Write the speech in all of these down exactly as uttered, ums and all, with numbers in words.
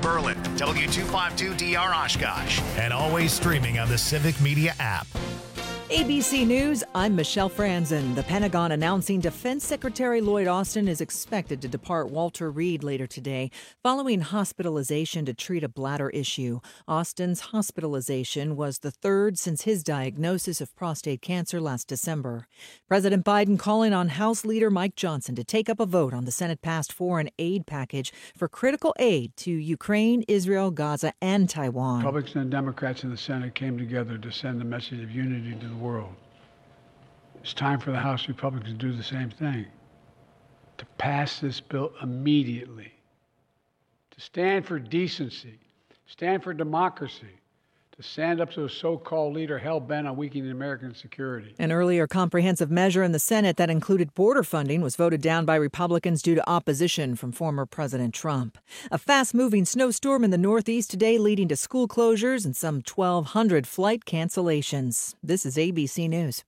Berlin, W two fifty-two D R Oshkosh, and always streaming on the Civic Media app. A B C News, I'm Michelle Franzen. The Pentagon announcing Defense Secretary Lloyd Austin is expected to depart Walter Reed later today following hospitalization to treat a bladder issue. Austin's hospitalization was the third since his diagnosis of prostate cancer last December. President Biden calling on House Leader Mike Johnson to take up a vote on the Senate-passed foreign aid package for critical aid to Ukraine, Israel, Gaza, and Taiwan. Republicans and Democrats in the Senate came together to send a message of unity to the world. It's time for the House Republicans to do the same thing, to pass this bill immediately, to stand for decency, stand for democracy, to stand up to a so-called leader hell-bent on weakening American security. An earlier comprehensive measure in the Senate that included border funding was voted down by Republicans due to opposition from former President Trump. A fast-moving snowstorm in the Northeast today leading to school closures and some twelve hundred flight cancellations. This is A B C News.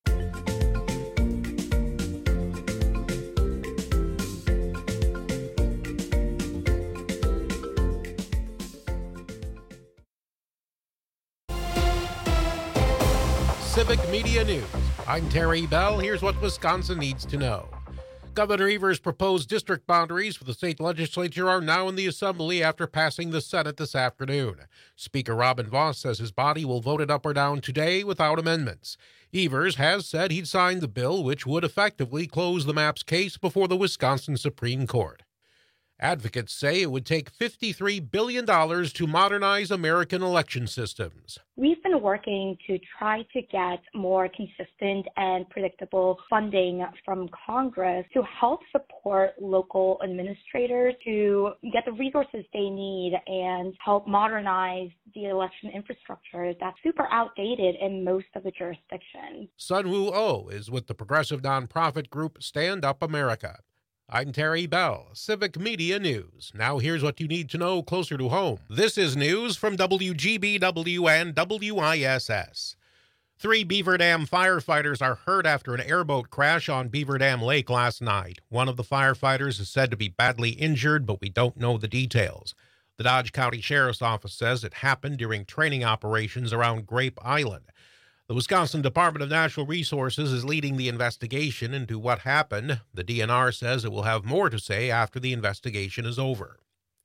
Civic Media News. I'm Terry Bell. Here's what Wisconsin needs to know. Governor Evers' proposed district boundaries for the state legislature are now in the Assembly after passing the Senate this afternoon. Speaker Robin Vos says his body will vote it up or down today without amendments. Evers has said he'd sign the bill, which would effectively close the map's case before the Wisconsin Supreme Court. Advocates say it would take fifty-three billion dollars to modernize American election systems. We've been working to try to get more consistent and predictable funding from Congress to help support local administrators to get the resources they need and help modernize the election infrastructure that's super outdated in most of the jurisdictions. Sunwoo Oh is with the progressive nonprofit group Stand Up America. I'm Terry Bell, Civic Media News. Now here's what you need to know closer to home. This is news from W G B W and W I S S. Three Beaver Dam firefighters are hurt after an airboat crash on Beaver Dam Lake last night. One of the firefighters is said to be badly injured, but we don't know the details. The Dodge County Sheriff's Office says it happened during training operations around Grape Island. The Wisconsin Department of Natural Resources is leading the investigation into what happened. The D N R says it will have more to say after the investigation is over.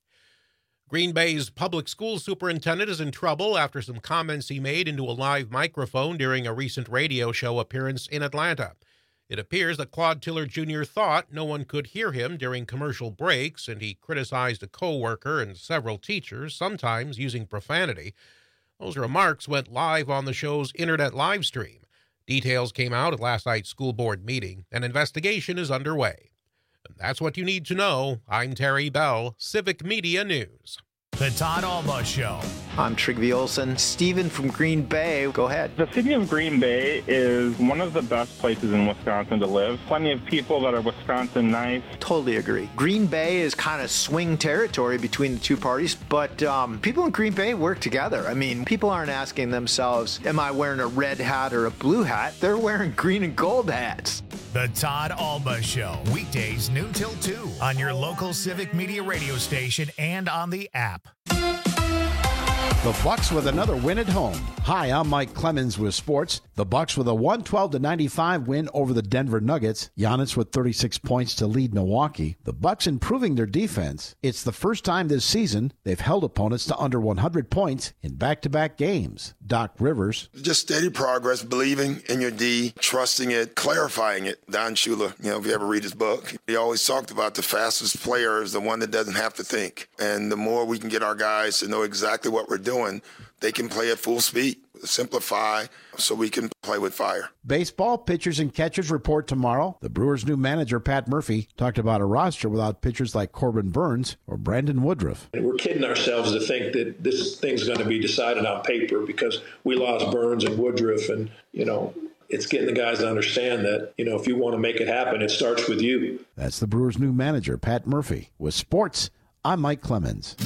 Green Bay's public school superintendent is in trouble after some comments he made into a live microphone during a recent radio show appearance in Atlanta. It appears that Claude Tiller Junior thought no one could hear him during commercial breaks, and he criticized a co-worker and several teachers, sometimes using profanity. Those remarks went live on the show's internet live stream. Details came out at last night's school board meeting. An investigation is underway. And that's what you need to know. I'm Terry Bell, Civic Media News. The Todd Alba Show. I'm Trygve Olsen. Steven from Green Bay. Go ahead. The city of Green Bay is one of the best places in Wisconsin to live. Plenty of people that are Wisconsin nice. Totally agree. Green Bay is kind of swing territory between the two parties, but um, people in Green Bay work together. I mean, people aren't asking themselves, am I wearing a red hat or a blue hat? They're wearing green and gold hats. The Todd Alba Show. Weekdays noon till two on your local Civic Media radio station and on the app. The Bucks with another win at home. Hi, I'm Mike Clemens with sports. The Bucks with a one twelve to ninety-five win over the Denver Nuggets. Giannis with thirty-six points to lead Milwaukee. The Bucks improving their defense. It's the first time this season they've held opponents to under one hundred points in back-to-back games. Doc Rivers. Just steady progress, believing in your D, trusting it, clarifying it. Don Shula, you know, if you ever read his book, he always talked about the fastest player is the one that doesn't have to think. And the more we can get our guys to know exactly what we're doing, they can play at full speed, simplify, so we can play with fire. Baseball pitchers and catchers report tomorrow. The Brewers' new manager, Pat Murphy, talked about a roster without pitchers like Corbin Burns or Brandon Woodruff. And we're kidding ourselves to think that this thing's going to be decided on paper because we lost Burns and Woodruff. And, you know, it's getting the guys to understand that, you know, if you want to make it happen, it starts with you. That's the Brewers' new manager, Pat Murphy. With sports, I'm Mike Clemens.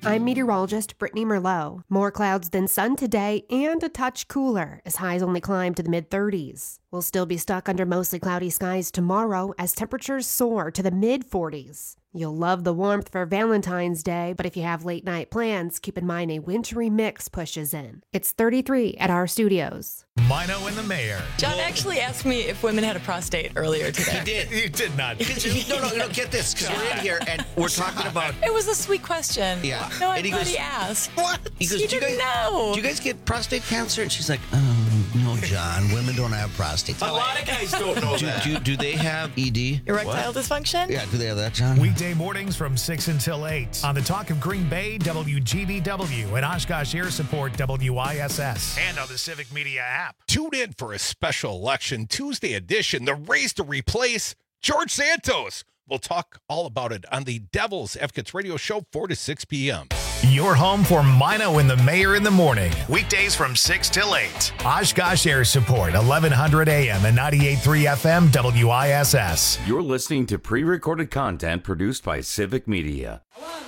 I'm meteorologist Brittany Merlot. More clouds than sun today and a touch cooler as highs only climb to the mid thirties. We'll still be stuck under mostly cloudy skies tomorrow as temperatures soar to the mid forties. You'll love the warmth for Valentine's Day, but if you have late night plans, keep in mind a wintry mix pushes in. It's thirty-three at our studios. Mino and the Mayor. John actually asked me if women had a prostate earlier today. He did. You did not. no, no, no, get this, because we're in here and we're talking about... It was a sweet question. Yeah. No, and I'm he glad goes, he asked. What? He goes, He do you didn't guys know. Do you guys get prostate cancer? And she's like, oh, no, John. Women don't have prostates. A lot of guys don't know do, that. Do, do they have E D? Erectile dysfunction? Yeah, do they have that, John? Weekday mornings from six until eight on the Talk of Green Bay, W G B W, and Oshkosh Air Support, W I S S, and on the Civic Media app. Tune in for a special election Tuesday edition, the race to replace George Santos. We'll talk all about it on the Devil's Advocates Radio Show, four to six p.m. Your home for Mino and the Mayor in the morning. Weekdays from six till eight. Oshkosh Air Support, eleven hundred A M and ninety-eight point three F M, W I S S. You're listening to pre-recorded content produced by Civic Media.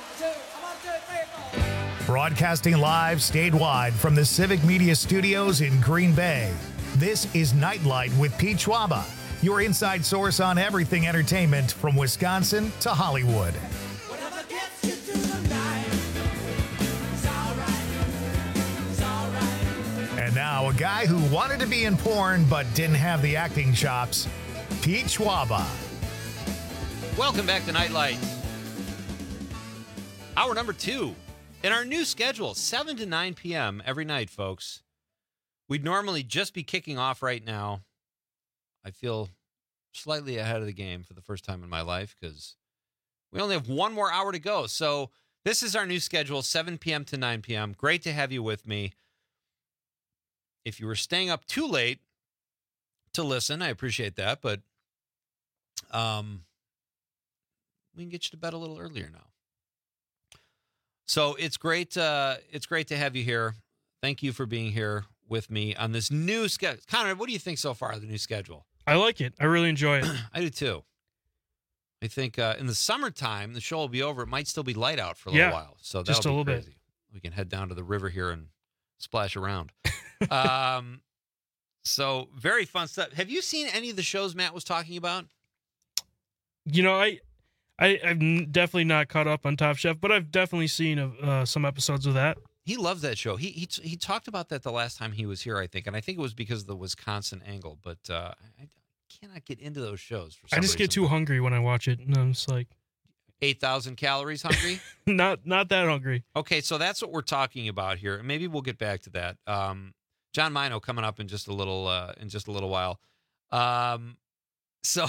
Broadcasting live statewide from the Civic Media Studios in Green Bay. This is Nightlight with Pete Schwaba, your inside source on everything entertainment from Wisconsin to Hollywood. And now, a guy who wanted to be in porn but didn't have the acting chops, Pete Schwaba. Welcome back to Nightlight. Hour number two. In our new schedule, seven to nine p.m. every night, folks. We'd normally just be kicking off right now. I feel slightly ahead of the game for the first time in my life because we only have one more hour to go. So this is our new schedule, seven p.m. to nine p.m. Great to have you with me. If you were staying up too late to listen, I appreciate that, but um, we can get you to bed a little earlier now. So it's great. Uh, it's great to have you here. Thank you for being here with me on this new schedule. Connor, what do you think so far of the new schedule? I like it. I really enjoy it. I do too. I think uh, in the summertime, the show will be over. It might still be light out for a yeah, little while. So that'll just a be little crazy. bit. We can head down to the river here and splash around. um, so very fun stuff. Have you seen any of the shows Matt was talking about? You know, I, I, I've definitely not caught up on Top Chef, but I've definitely seen uh, some episodes of that. He loves that show. He he he talked about that the last time he was here, I think, and I think it was because of the Wisconsin angle. But uh, I cannot get into those shows. For some I just reason. get too hungry when I watch it, and I'm just like eight thousand calories hungry. not not that hungry. Okay, so that's what we're talking about here, and maybe we'll get back to that. Um, John Mino coming up in just a little uh, in just a little while. Um, so.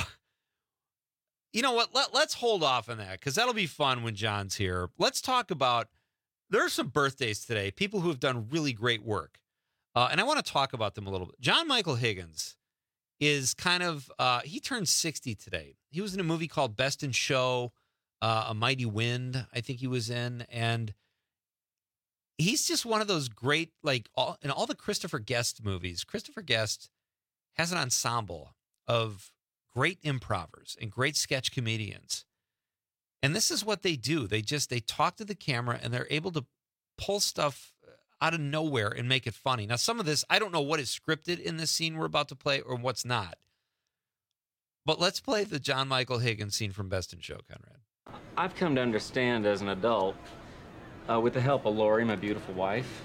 You know what? Let, let's hold off on that because that'll be fun when John's here. Let's talk about, there are some birthdays today, people who have done really great work. Uh, and I want to talk about them a little bit. John Michael Higgins is kind of, uh, he turned sixty today. He was in a movie called Best in Show, uh, A Mighty Wind, I think he was in. And he's just one of those great, like all, in all the Christopher Guest movies, Christopher Guest has an ensemble of great improvers and great sketch comedians. And this is what they do. They just, they talk to the camera and they're able to pull stuff out of nowhere and make it funny. Now, some of this, I don't know what is scripted in this scene we're about to play or what's not. But let's play the John Michael Higgins scene from Best in Show, Conrad. I've come to understand as an adult, uh, with the help of Lori, my beautiful wife,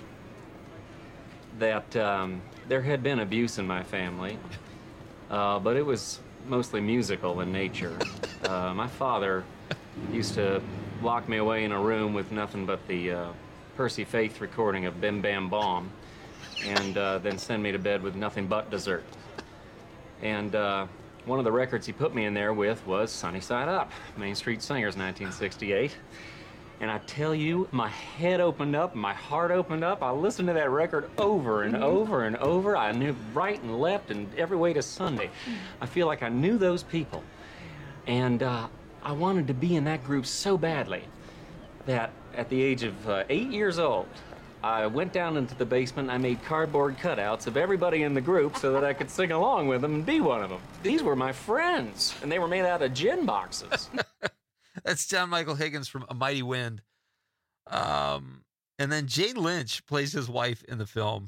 that um, there had been abuse in my family, uh, but it was mostly musical in nature. Uh, my father used to lock me away in a room with nothing but the uh, Percy Faith recording of Bim Bam Bomb, and uh, then send me to bed with nothing but dessert. And uh, one of the records he put me in there with was Sunny Side Up, Main Street Singers, nineteen sixty-eight. And I tell you, my head opened up, my heart opened up. I listened to that record over and over and over. I knew right and left and every way to Sunday. I feel like I knew those people. And uh, I wanted to be in that group so badly that at the age of uh, eight years old, I went down into the basement and I made cardboard cutouts of everybody in the group so that I could sing along with them and be one of them. These were my friends, and they were made out of gin boxes. That's John Michael Higgins from A Mighty Wind. Um, and then Jane Lynch plays his wife in the film,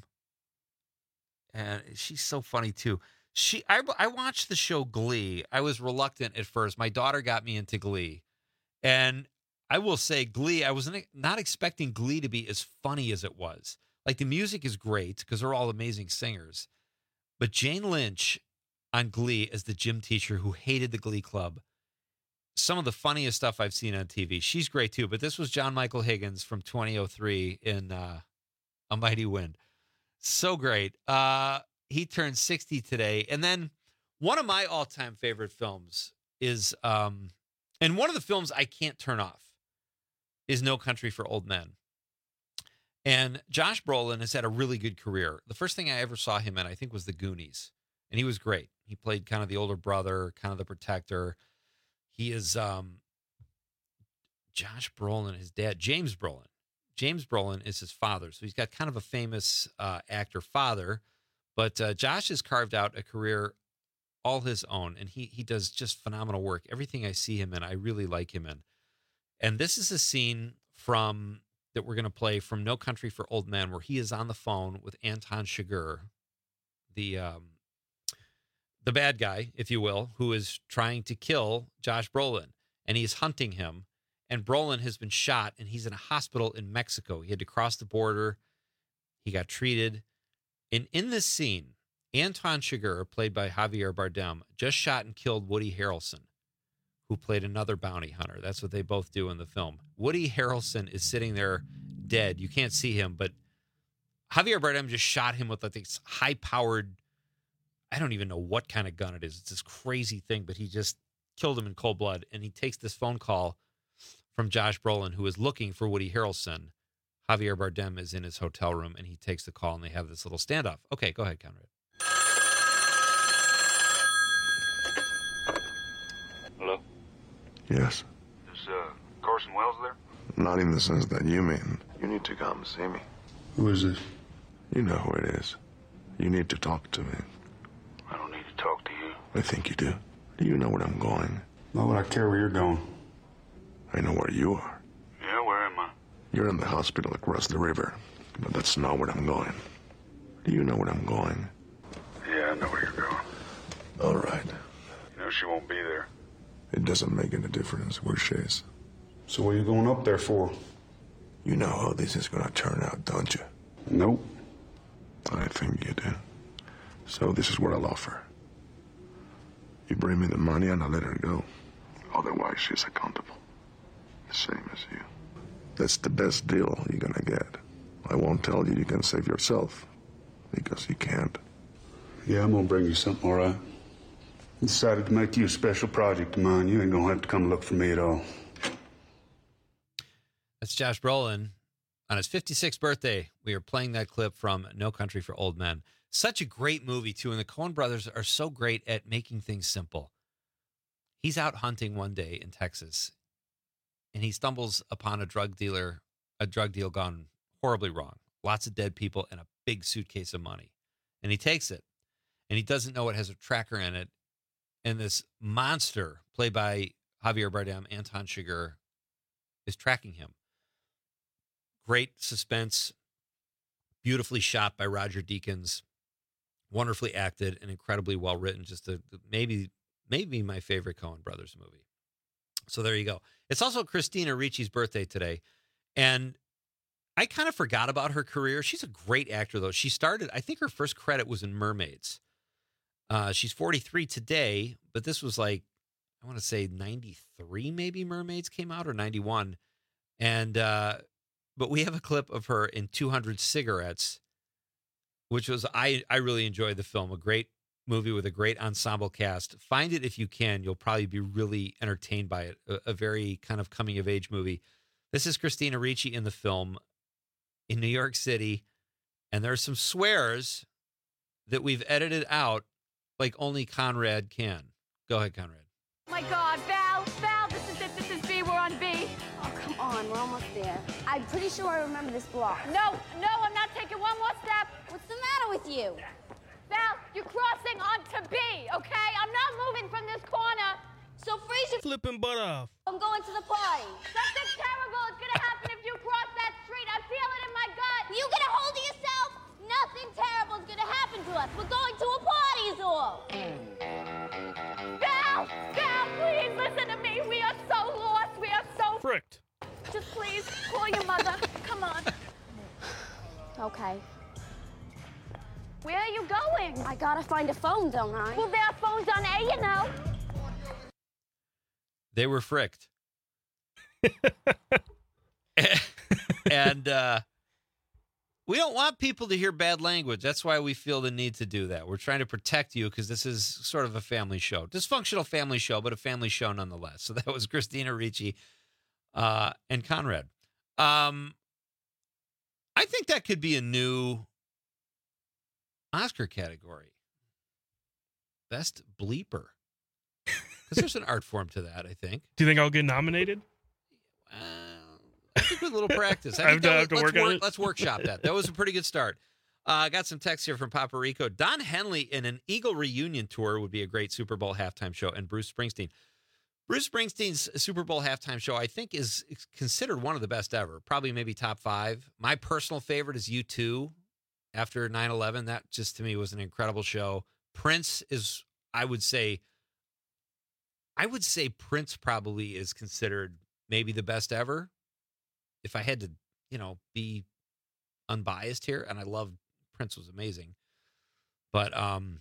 and she's so funny too. She, I, I watched the show Glee. I was reluctant at first. My daughter got me into Glee, and I will say Glee. I was not expecting Glee to be as funny as it was. Like, the music is great because they're all amazing singers, but Jane Lynch on Glee as the gym teacher who hated the Glee Club. Some of the funniest stuff I've seen on T V. She's great too, but this was John Michael Higgins from twenty oh three in uh, A Mighty Wind. So great. Uh, he turned sixty today. And then one of my all-time favorite films is, um, and one of the films I can't turn off, is No Country for Old Men. And Josh Brolin has had a really good career. The first thing I ever saw him in, I think, was The Goonies. And he was great. He played kind of the older brother, kind of the protector. He is um, Josh Brolin, his dad, James Brolin. James Brolin is his father. So he's got kind of a famous uh, actor father. But uh, Josh has carved out a career all his own. And he he does just phenomenal work. Everything I see him in, I really like him in. And this is a scene from that we're going to play from No Country for Old Men, where he is on the phone with Anton Chigurh, the um, the bad guy, if you will, who is trying to kill Josh Brolin, and he's hunting him. And Brolin has been shot, and he's in a hospital in Mexico. He had to cross the border. He got treated. And in this scene, Anton Chigurh, played by Javier Bardem, just shot and killed Woody Harrelson, who played another bounty hunter. That's what they both do in the film. Woody Harrelson is sitting there dead. You can't see him, but Javier Bardem just shot him with like this high-powered, I don't even know what kind of gun it is. It's this crazy thing, but he just killed him in cold blood. And he takes this phone call from Josh Brolin, who is looking for Woody Harrelson. Javier Bardem is in his hotel room, and he takes the call, and they have this little standoff. Okay, go ahead, Conrad. Hello? Yes. Is uh, Carson Wells there? Not in the sense that you mean. You need to come see me. Who is this? You know who it is. You need to talk to me. I don't need to talk to you. I think you do. Do you know where I'm going? Why would I care where you're going? I know where you are. Yeah, where am I? You're in the hospital across the river, but that's not where I'm going. Do you know where I'm going? Yeah, I know where you're going. All right. You know she won't be there. It doesn't make any difference where she is. So what are you going up there for? You know how this is going to turn out, don't you? Nope. I think you do. So this is what I'll offer. You bring me the money and I'll let her go. Otherwise, she's accountable. The same as you. That's the best deal you're gonna get. I won't tell you you can save yourself, because you can't. Yeah, I'm gonna bring you something, all right? I decided to make you a special project of mine. You ain't gonna have to come look for me at all. That's Josh Brolin. On his fifty-sixth birthday, we are playing that clip from No Country for Old Men. Such a great movie, too, and the Coen brothers are so great at making things simple. He's out hunting one day in Texas, and he stumbles upon a drug dealer, a drug deal gone horribly wrong. Lots of dead people and a big suitcase of money. And he takes it, and he doesn't know it has a tracker in it. And this monster, played by Javier Bardem, Anton Chigurh, is tracking him. Great suspense, beautifully shot by Roger Deakins, wonderfully acted, and incredibly well written. Just a, maybe maybe my favorite Coen Brothers movie. So there you go. It's also Christina Ricci's birthday today, and I kind of forgot about her career. She's a great actor, though. She started, I think her first credit was in Mermaids. Uh, she's forty-three today, but this was like, I want to say ninety-three maybe Mermaids came out, or ninety-one. And, uh, but we have a clip of her in two hundred Cigarettes, which was, I, I really enjoyed the film. A great movie with a great ensemble cast. Find it if you can. You'll probably be really entertained by it. A, a very kind of coming of age movie. This is Christina Ricci in the film in New York City. And there's some swears that we've edited out like only Conrad can. Go ahead, Conrad. Oh my God, Val, Val, this is it, this is B, we're on B. Oh, come on, we're almost there. I'm pretty sure I remember this block. No, no, I'm not taking one more step. What's the matter with you? Val, you're crossing onto B, okay? I'm not moving from this corner. So freeze your flipping butt off. I'm going to the party. Something terrible is gonna happen if you cross lost. We're going to a party all. Val, Val, please listen to me. We are so lost. We are so fricked. Just please call your mother. Come on. Okay. Where are you going? I gotta find a phone, don't I? Well, there are phones on A, you know. They were fricked. and uh, we don't want people to hear bad language. That's why we feel the need to do that. We're trying to protect you because this is sort of a family show. Dysfunctional family show, but a family show nonetheless. So that was Christina Ricci uh, and Conrad. Um, I think that could be a new Oscar category. Best bleeper. Because there's an art form to that, I think. Do you think I'll get nominated? Uh, I think with a little practice. I I have think to- that I was- have to let's, work on work, it. let's workshop that. That was a pretty good start. I uh, got some text here from Papa Rico. Don Henley in an Eagle reunion tour would be a great Super Bowl halftime show, and Bruce Springsteen. Bruce Springsteen's Super Bowl halftime show, I think, is considered one of the best ever. Probably maybe top five. My personal favorite is U two after nine eleven. That just, to me, was an incredible show. Prince is, I would say, I would say Prince probably is considered maybe the best ever. If I had to, you know, be unbiased here, and I love Prince was amazing. But um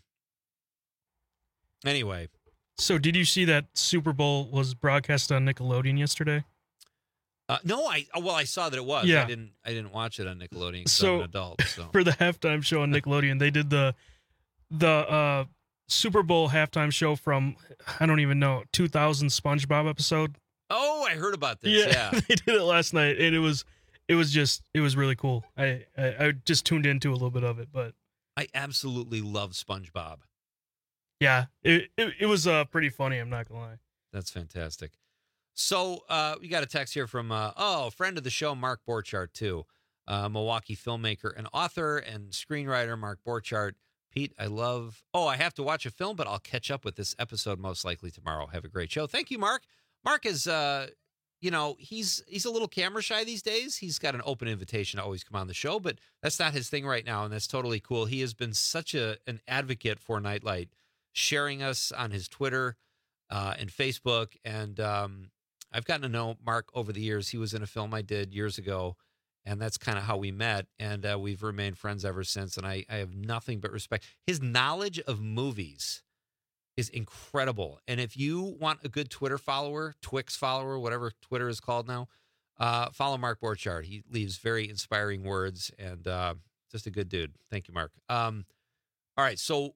anyway. So did you see that Super Bowl was broadcast on Nickelodeon yesterday? Uh, no, I well I saw that it was. Yeah. I didn't I didn't watch it on Nickelodeon because So I'm an adult. So for the halftime show on Nickelodeon, they did the the uh, Super Bowl halftime show from, I don't even know, two thousand SpongeBob episode. Oh, I heard about this. Yeah, Yeah. they did it last night, and it was it was just it was really cool. I, I I just tuned into a little bit of it, but I absolutely love SpongeBob. yeah, it it, it was uh pretty funny. I'm not gonna lie. That's fantastic. So uh, we got a text here from, uh, oh, a friend of the show, Mark Borchardt, too. Uh, Milwaukee filmmaker and author and screenwriter, Mark Borchardt. Pete, I love, oh, I have to watch a film, but I'll catch up with this episode most likely tomorrow. Have a great show. Thank you, Mark. Mark is, uh, you know, he's he's a little camera shy these days. He's got an open invitation to always come on the show, but that's not his thing right now, and that's totally cool. He has been such a an advocate for Nightlight, sharing us on his Twitter uh, and Facebook, and um, I've gotten to know Mark over the years. He was in a film I did years ago, and that's kind of how we met, and uh, we've remained friends ever since, and I, I have nothing but respect. His knowledge of movies is incredible, and if you want a good Twitter follower, Twix follower, whatever Twitter is called now, uh, follow Mark Borchardt. He leaves very inspiring words, and uh, just a good dude. Thank you, Mark. Um, all right, so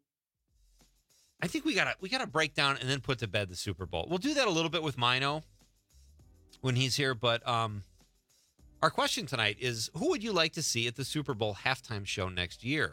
I think we gotta we gotta break down and then put to bed the Super Bowl. We'll do that a little bit with Mino when he's here, but um, our question tonight is, who would you like to see at the Super Bowl halftime show next year?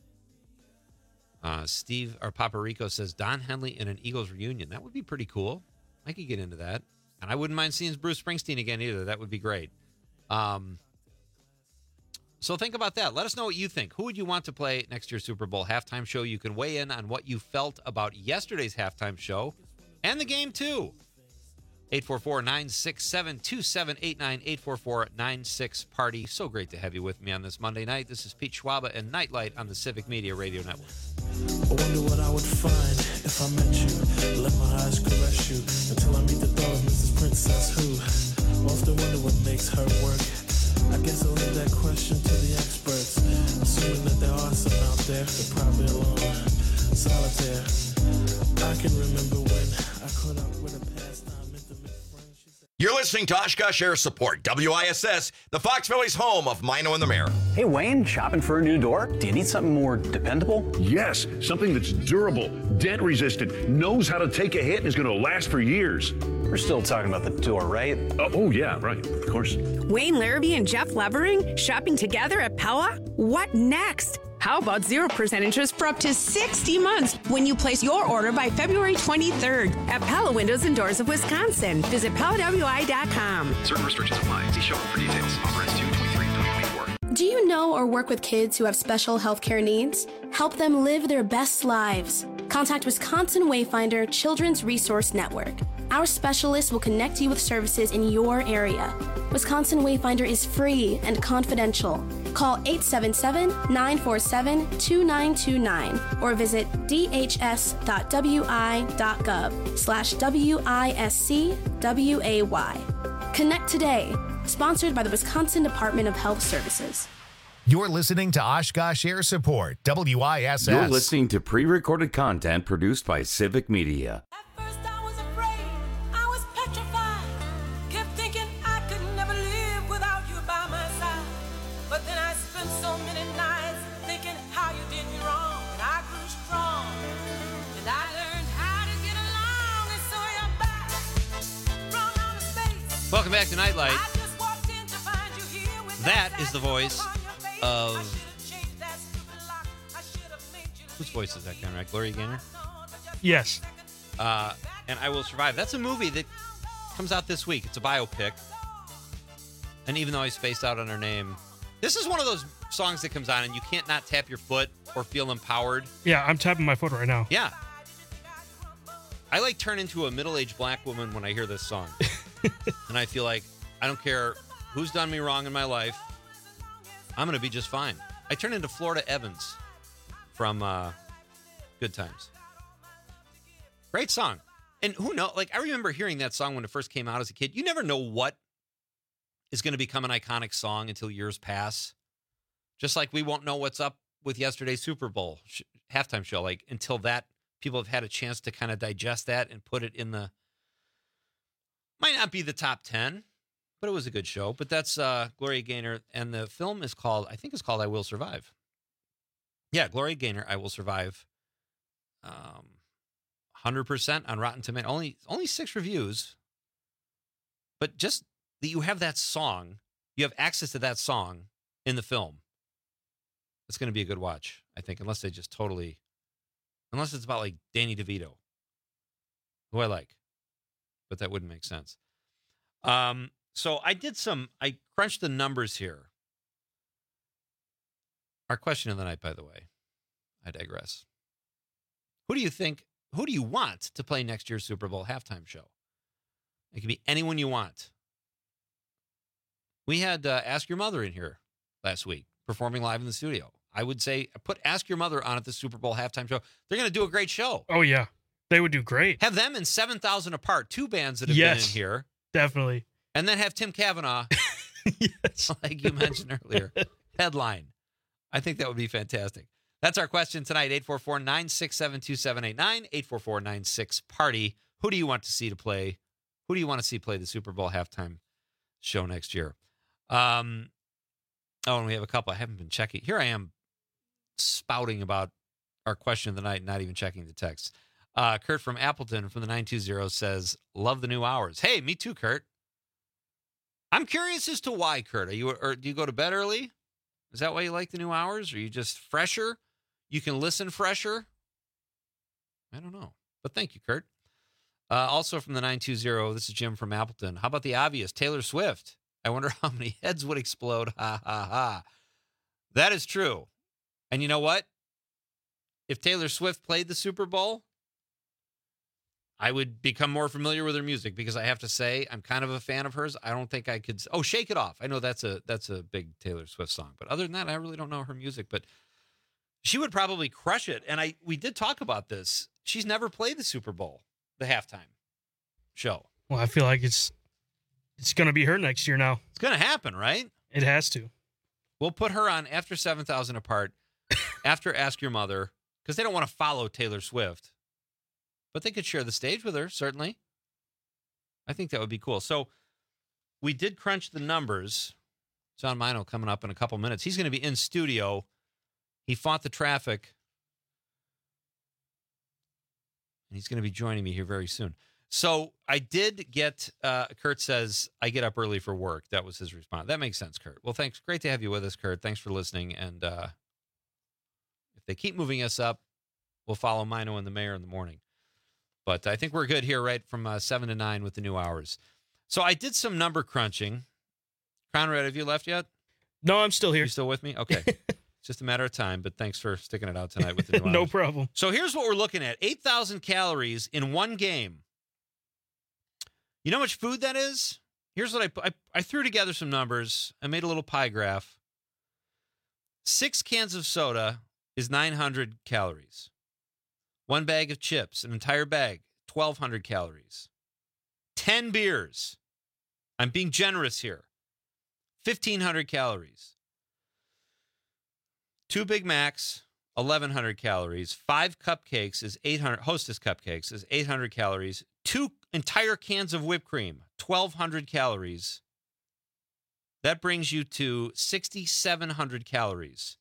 Uh, Steve, or Papa Rico, says Don Henley in an Eagles reunion. That would be pretty cool. I could get into that. And I wouldn't mind seeing Bruce Springsteen again either. That would be great. Um, so think about that. Let us know what you think. Who would you want to play next year's Super Bowl halftime show? You can weigh in on what you felt about yesterday's halftime show and the game, too. eight four four, nine six seven, two seven eight nine, eight four four, nine six party. So great to have you with me on this Monday night. This is Pete Schwaba and Nightlight on the Civic Media Radio Network. I wonder what I would find if I met you. Let my eyes caress you until I meet the dog, Missus Princess Who. Often wonder what makes her work. I guess I'll leave that question to the experts. Assuming that there are some out there, they're probably alone, solitaire. I can remember when I caught up with a pastime intimate friend. She said, You're listening to Oshkosh Air Support, W I S S, the Fox Valley's home of Mino and the Mayor. Hey, Wayne, shopping for a new door? Do you need something more dependable? Yes, something that's durable, dent resistant, knows how to take a hit, and is going to last for years. We're still talking about the door, right? Uh, oh, yeah, right, of course. Wayne Larrabee and Jeff Levering shopping together at Pella? What next? How about zero percent interest for up to sixty months when you place your order by February twenty-third at Pella Windows and Doors of Wisconsin. Visit Pella W I dot com. Certain restrictions apply. See showroom for details. Offer ends two twenty-three twenty twenty-four. Do you know or work with kids who have special healthcare needs? Help them live their best lives. contact Wisconsin Wayfinder Children's Resource Network. Our specialists will connect you with services in your area. Wisconsin Wayfinder is free and confidential. Call eight seven seven, nine four seven, two nine two nine or visit dhs.wi.gov slash W-I-S-C-W-A-Y. Connect today. Sponsored by the Wisconsin Department of Health Services. You're listening to Oshkosh Air Support, W I S S. You're listening to pre-recorded content produced by Civic Media. Welcome back to Nightlight. That is the voice of... Whose voice is that, Conrad? Gloria Gaynor? Yes. Uh, and I Will Survive. That's a movie that comes out this week. It's a biopic. And even though I spaced out on her name, this is one of those songs that comes on and you can't not tap your foot or feel empowered. Yeah, I'm tapping my foot right now. Yeah. I like turn into a middle-aged black woman when I hear this song. And I feel like I don't care who's done me wrong in my life. I'm going to be just fine. I turn into Florida Evans from uh, Good Times. Great song. And who knows? Like, I remember hearing that song when it first came out as a kid. You never know what is going to become an iconic song until years pass. Just like we won't know what's up with yesterday's Super Bowl sh- halftime show. Like, until that, people have had a chance to kind of digest that and put it in the... Might not be the top ten, but it was a good show. But that's uh, Gloria Gaynor, and the film is called, I think it's called I Will Survive. Yeah, Gloria Gaynor, I Will Survive. Um, one hundred percent on Rotten Tomatoes. Only, only six reviews. But just that you have that song, you have access to that song in the film. It's going to be a good watch, I think, unless they just totally, unless it's about like Danny DeVito, who I like. But that wouldn't make sense. Um, so I did some, I crunched the numbers here. Our question of the night, by the way, I digress. Who do you think, who do you want to play next year's Super Bowl halftime show? It can be anyone you want. We had uh, Ask Your Mother in here last week, performing live in the studio. I would say put Ask Your Mother on at the Super Bowl halftime show. They're going to do a great show. Oh, yeah. They would do great. Have them and seven thousand Apart, two bands that have yes, been in here. Definitely. And then have Tim Kavanaugh, yes. like you mentioned earlier, headline. I think that would be fantastic. That's our question tonight, eight four four, nine six seven, two seven eight nine, eight four four, nine six, party. Who do you want to see to play? Who do you want to see play the Super Bowl halftime show next year? Um, oh, and we have a couple. I haven't been checking. Here I am spouting about our question of the night, not even checking the text. Uh, Kurt from Appleton from the nine two zero says, love the new hours. Hey, me too, Kurt. I'm curious as to why, Kurt. Are you, or do you go to bed early? Is that why you like the new hours? Or are you just fresher? You can listen fresher? I don't know. But thank you, Kurt. Uh, also from the nine two zero, this is Jim from Appleton. How about the obvious? Taylor Swift. I wonder how many heads would explode. Ha, ha, ha. That is true. And you know what? If Taylor Swift played the Super Bowl, I would become more familiar with her music because I have to say I'm kind of a fan of hers. I don't think I could. Oh, Shake It Off. I know that's a that's a big Taylor Swift song, but other than that, I really don't know her music. But she would probably crush it. And I we did talk about this. She's never played the Super Bowl, the halftime show. Well, I feel like it's it's going to be her next year now. It's going to happen, right? It has to. We'll put her on after seven thousand Apart, after Ask Your Mother, because they don't want to follow Taylor Swift. But they could share the stage with her, certainly. I think that would be cool. So we did crunch the numbers. John Mino coming up in a couple minutes. He's going to be in studio. He fought the traffic. And he's going to be joining me here very soon. So I did get, uh, Kurt says, I get up early for work. That was his response. That makes sense, Kurt. Well, thanks. Great to have you with us, Kurt. Thanks for listening. And uh, if they keep moving us up, we'll follow Mino and the mayor in the morning. But I think we're good here, right, from uh, seven to nine with the new hours. So I did some number crunching. Conrad, have you left yet? No, I'm still here. You still with me? Okay. It's just a matter of time, but thanks for sticking it out tonight with the new No hours. problem. So here's what we're looking at. eight thousand calories in one game. You know how much food that is? Here's what I, I I threw together some numbers. I made a little pie graph. Six cans of soda is nine hundred calories. One bag of chips, an entire bag, twelve hundred calories. Ten beers. I'm being generous here. fifteen hundred calories. Two Big Macs, eleven hundred calories. Five cupcakes is eight hundred. Hostess cupcakes is eight hundred calories. Two entire cans of whipped cream, twelve hundred calories. That brings you to sixty-seven hundred calories.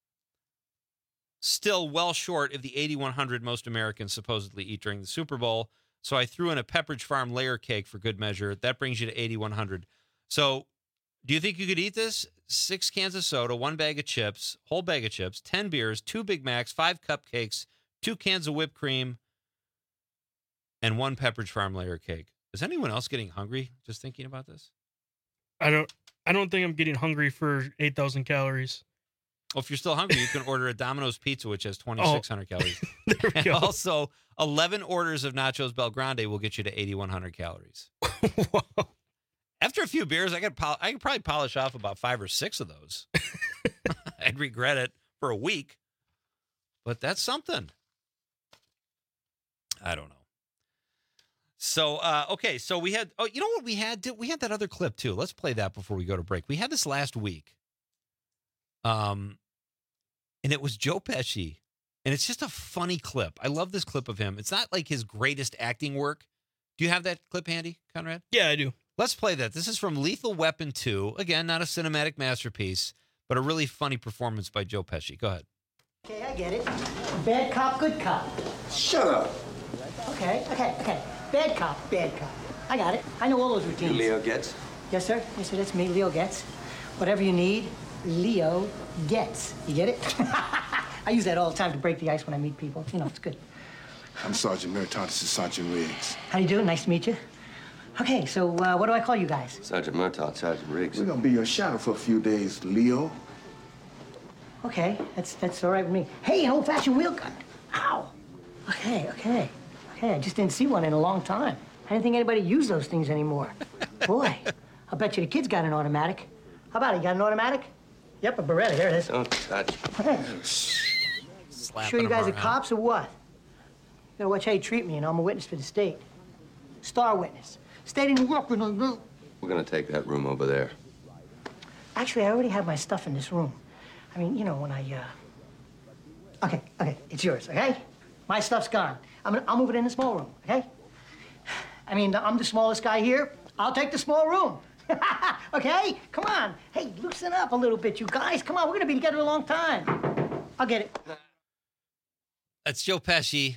Still well short of the eighty-one hundred most Americans supposedly eat during the Super Bowl. So I threw in a Pepperidge Farm layer cake for good measure. That brings you to eighty-one hundred. So do you think you could eat this? Six cans of soda, one bag of chips, whole bag of chips, ten beers, two Big Macs, five cupcakes, two cans of whipped cream, and one Pepperidge Farm layer cake. Is anyone else getting hungry just thinking about this? I don't I don't think I'm getting hungry for eight thousand calories. Well, if you're still hungry, you can order a Domino's pizza, which has twenty-six hundred Oh. calories. There we And go. also, eleven orders of Nachos Belgrande will get you to eighty-one hundred calories. After a few beers, I could pol- I could probably polish off about five or six of those. I'd regret it for a week, but that's something. I don't know. So, uh, okay, so we had, oh, you know what we had? We had that other clip, too. Let's play that before we go to break. We had this last week, um, and it was Joe Pesci, and it's just a funny clip. I love this clip of him. It's not like his greatest acting work. Do you have that clip handy, Conrad? Yeah, I do. Let's play that. This is from Lethal Weapon two. Again, not a cinematic masterpiece, but a really funny performance by Joe Pesci. Go ahead. Okay, I get it. Bad cop, good cop. Shut up. Okay, okay, okay. Bad cop, bad cop. I got it. I know all those routines. Leo Getz? Yes, sir. Yes, sir. That's me, Leo Getz. Whatever you need, Leo Getz. You get it? I use that all the time to break the ice when I meet people. You know, it's good. I'm Sergeant Meriton. This is Sergeant Riggs. How you doing? Nice to meet you. Okay, so uh, what do I call you guys? Sergeant Murtaugh, Sergeant Riggs. We're gonna be your shadow for a few days, Leo. Okay, that's that's all right with me. Hey, an old-fashioned wheel gun. Ow. Okay, okay, okay. I just didn't see one in a long time. I didn't think anybody used those things anymore. Boy, I bet you the kid's got an automatic. How about it? You got an automatic? Yep, a Beretta. Here it is. Don't touch. Sure you guys are cops or what? You gotta watch how you treat me, and I'm a witness for the state. Star witness. State of New York. We're gonna take that room over there. Actually, I already have my stuff in this room. I mean, you know, when I, uh... Okay, okay, it's yours, okay? My stuff's gone. I'm gonna, I'll move it in the small room, okay? I mean, I'm the smallest guy here. I'll take the small room. Okay? Come on. Hey, loosen up a little bit, you guys. Come on, we're gonna be together a long time. I'll get it. That's Joe Pesci,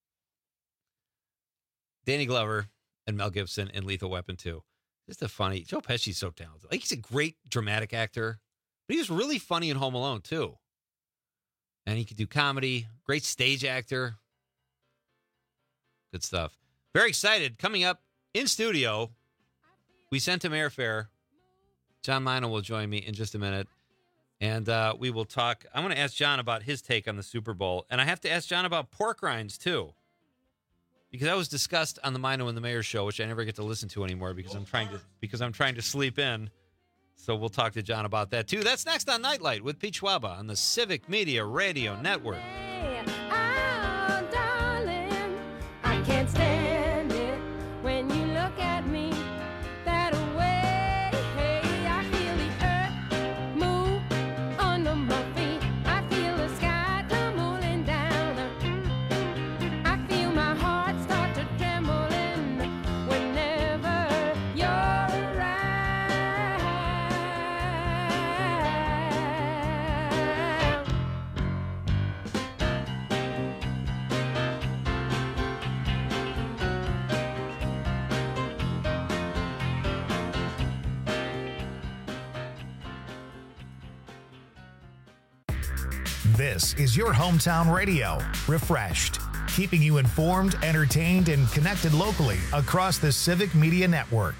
Danny Glover, and Mel Gibson in Lethal Weapon two. Just a funny... Joe Pesci's so talented. Like, he's a great dramatic actor, but he was really funny in Home Alone, too. And he could do comedy. Great stage actor. Good stuff. Very excited. Coming up in studio, we sent him airfare. John Mino will join me in just a minute. And uh, we will talk. I want to ask John about his take on the Super Bowl. And I have to ask John about pork rinds, too. Because that was discussed on the Mino and the Mayor show, which I never get to listen to anymore because I'm trying to because I'm trying to sleep in. So we'll talk to John about that, too. That's next on Nightlight with Pete Schwaba on the Civic Media Radio Network. Oh, darling, I can't stand it when you look at me that way. I feel the earth move under my feet. I feel the sky tumbling down. I feel my heart start to trembling whenever you're around. This is your hometown radio, Refreshed, keeping you informed, entertained, and connected locally across the Civic Media Network.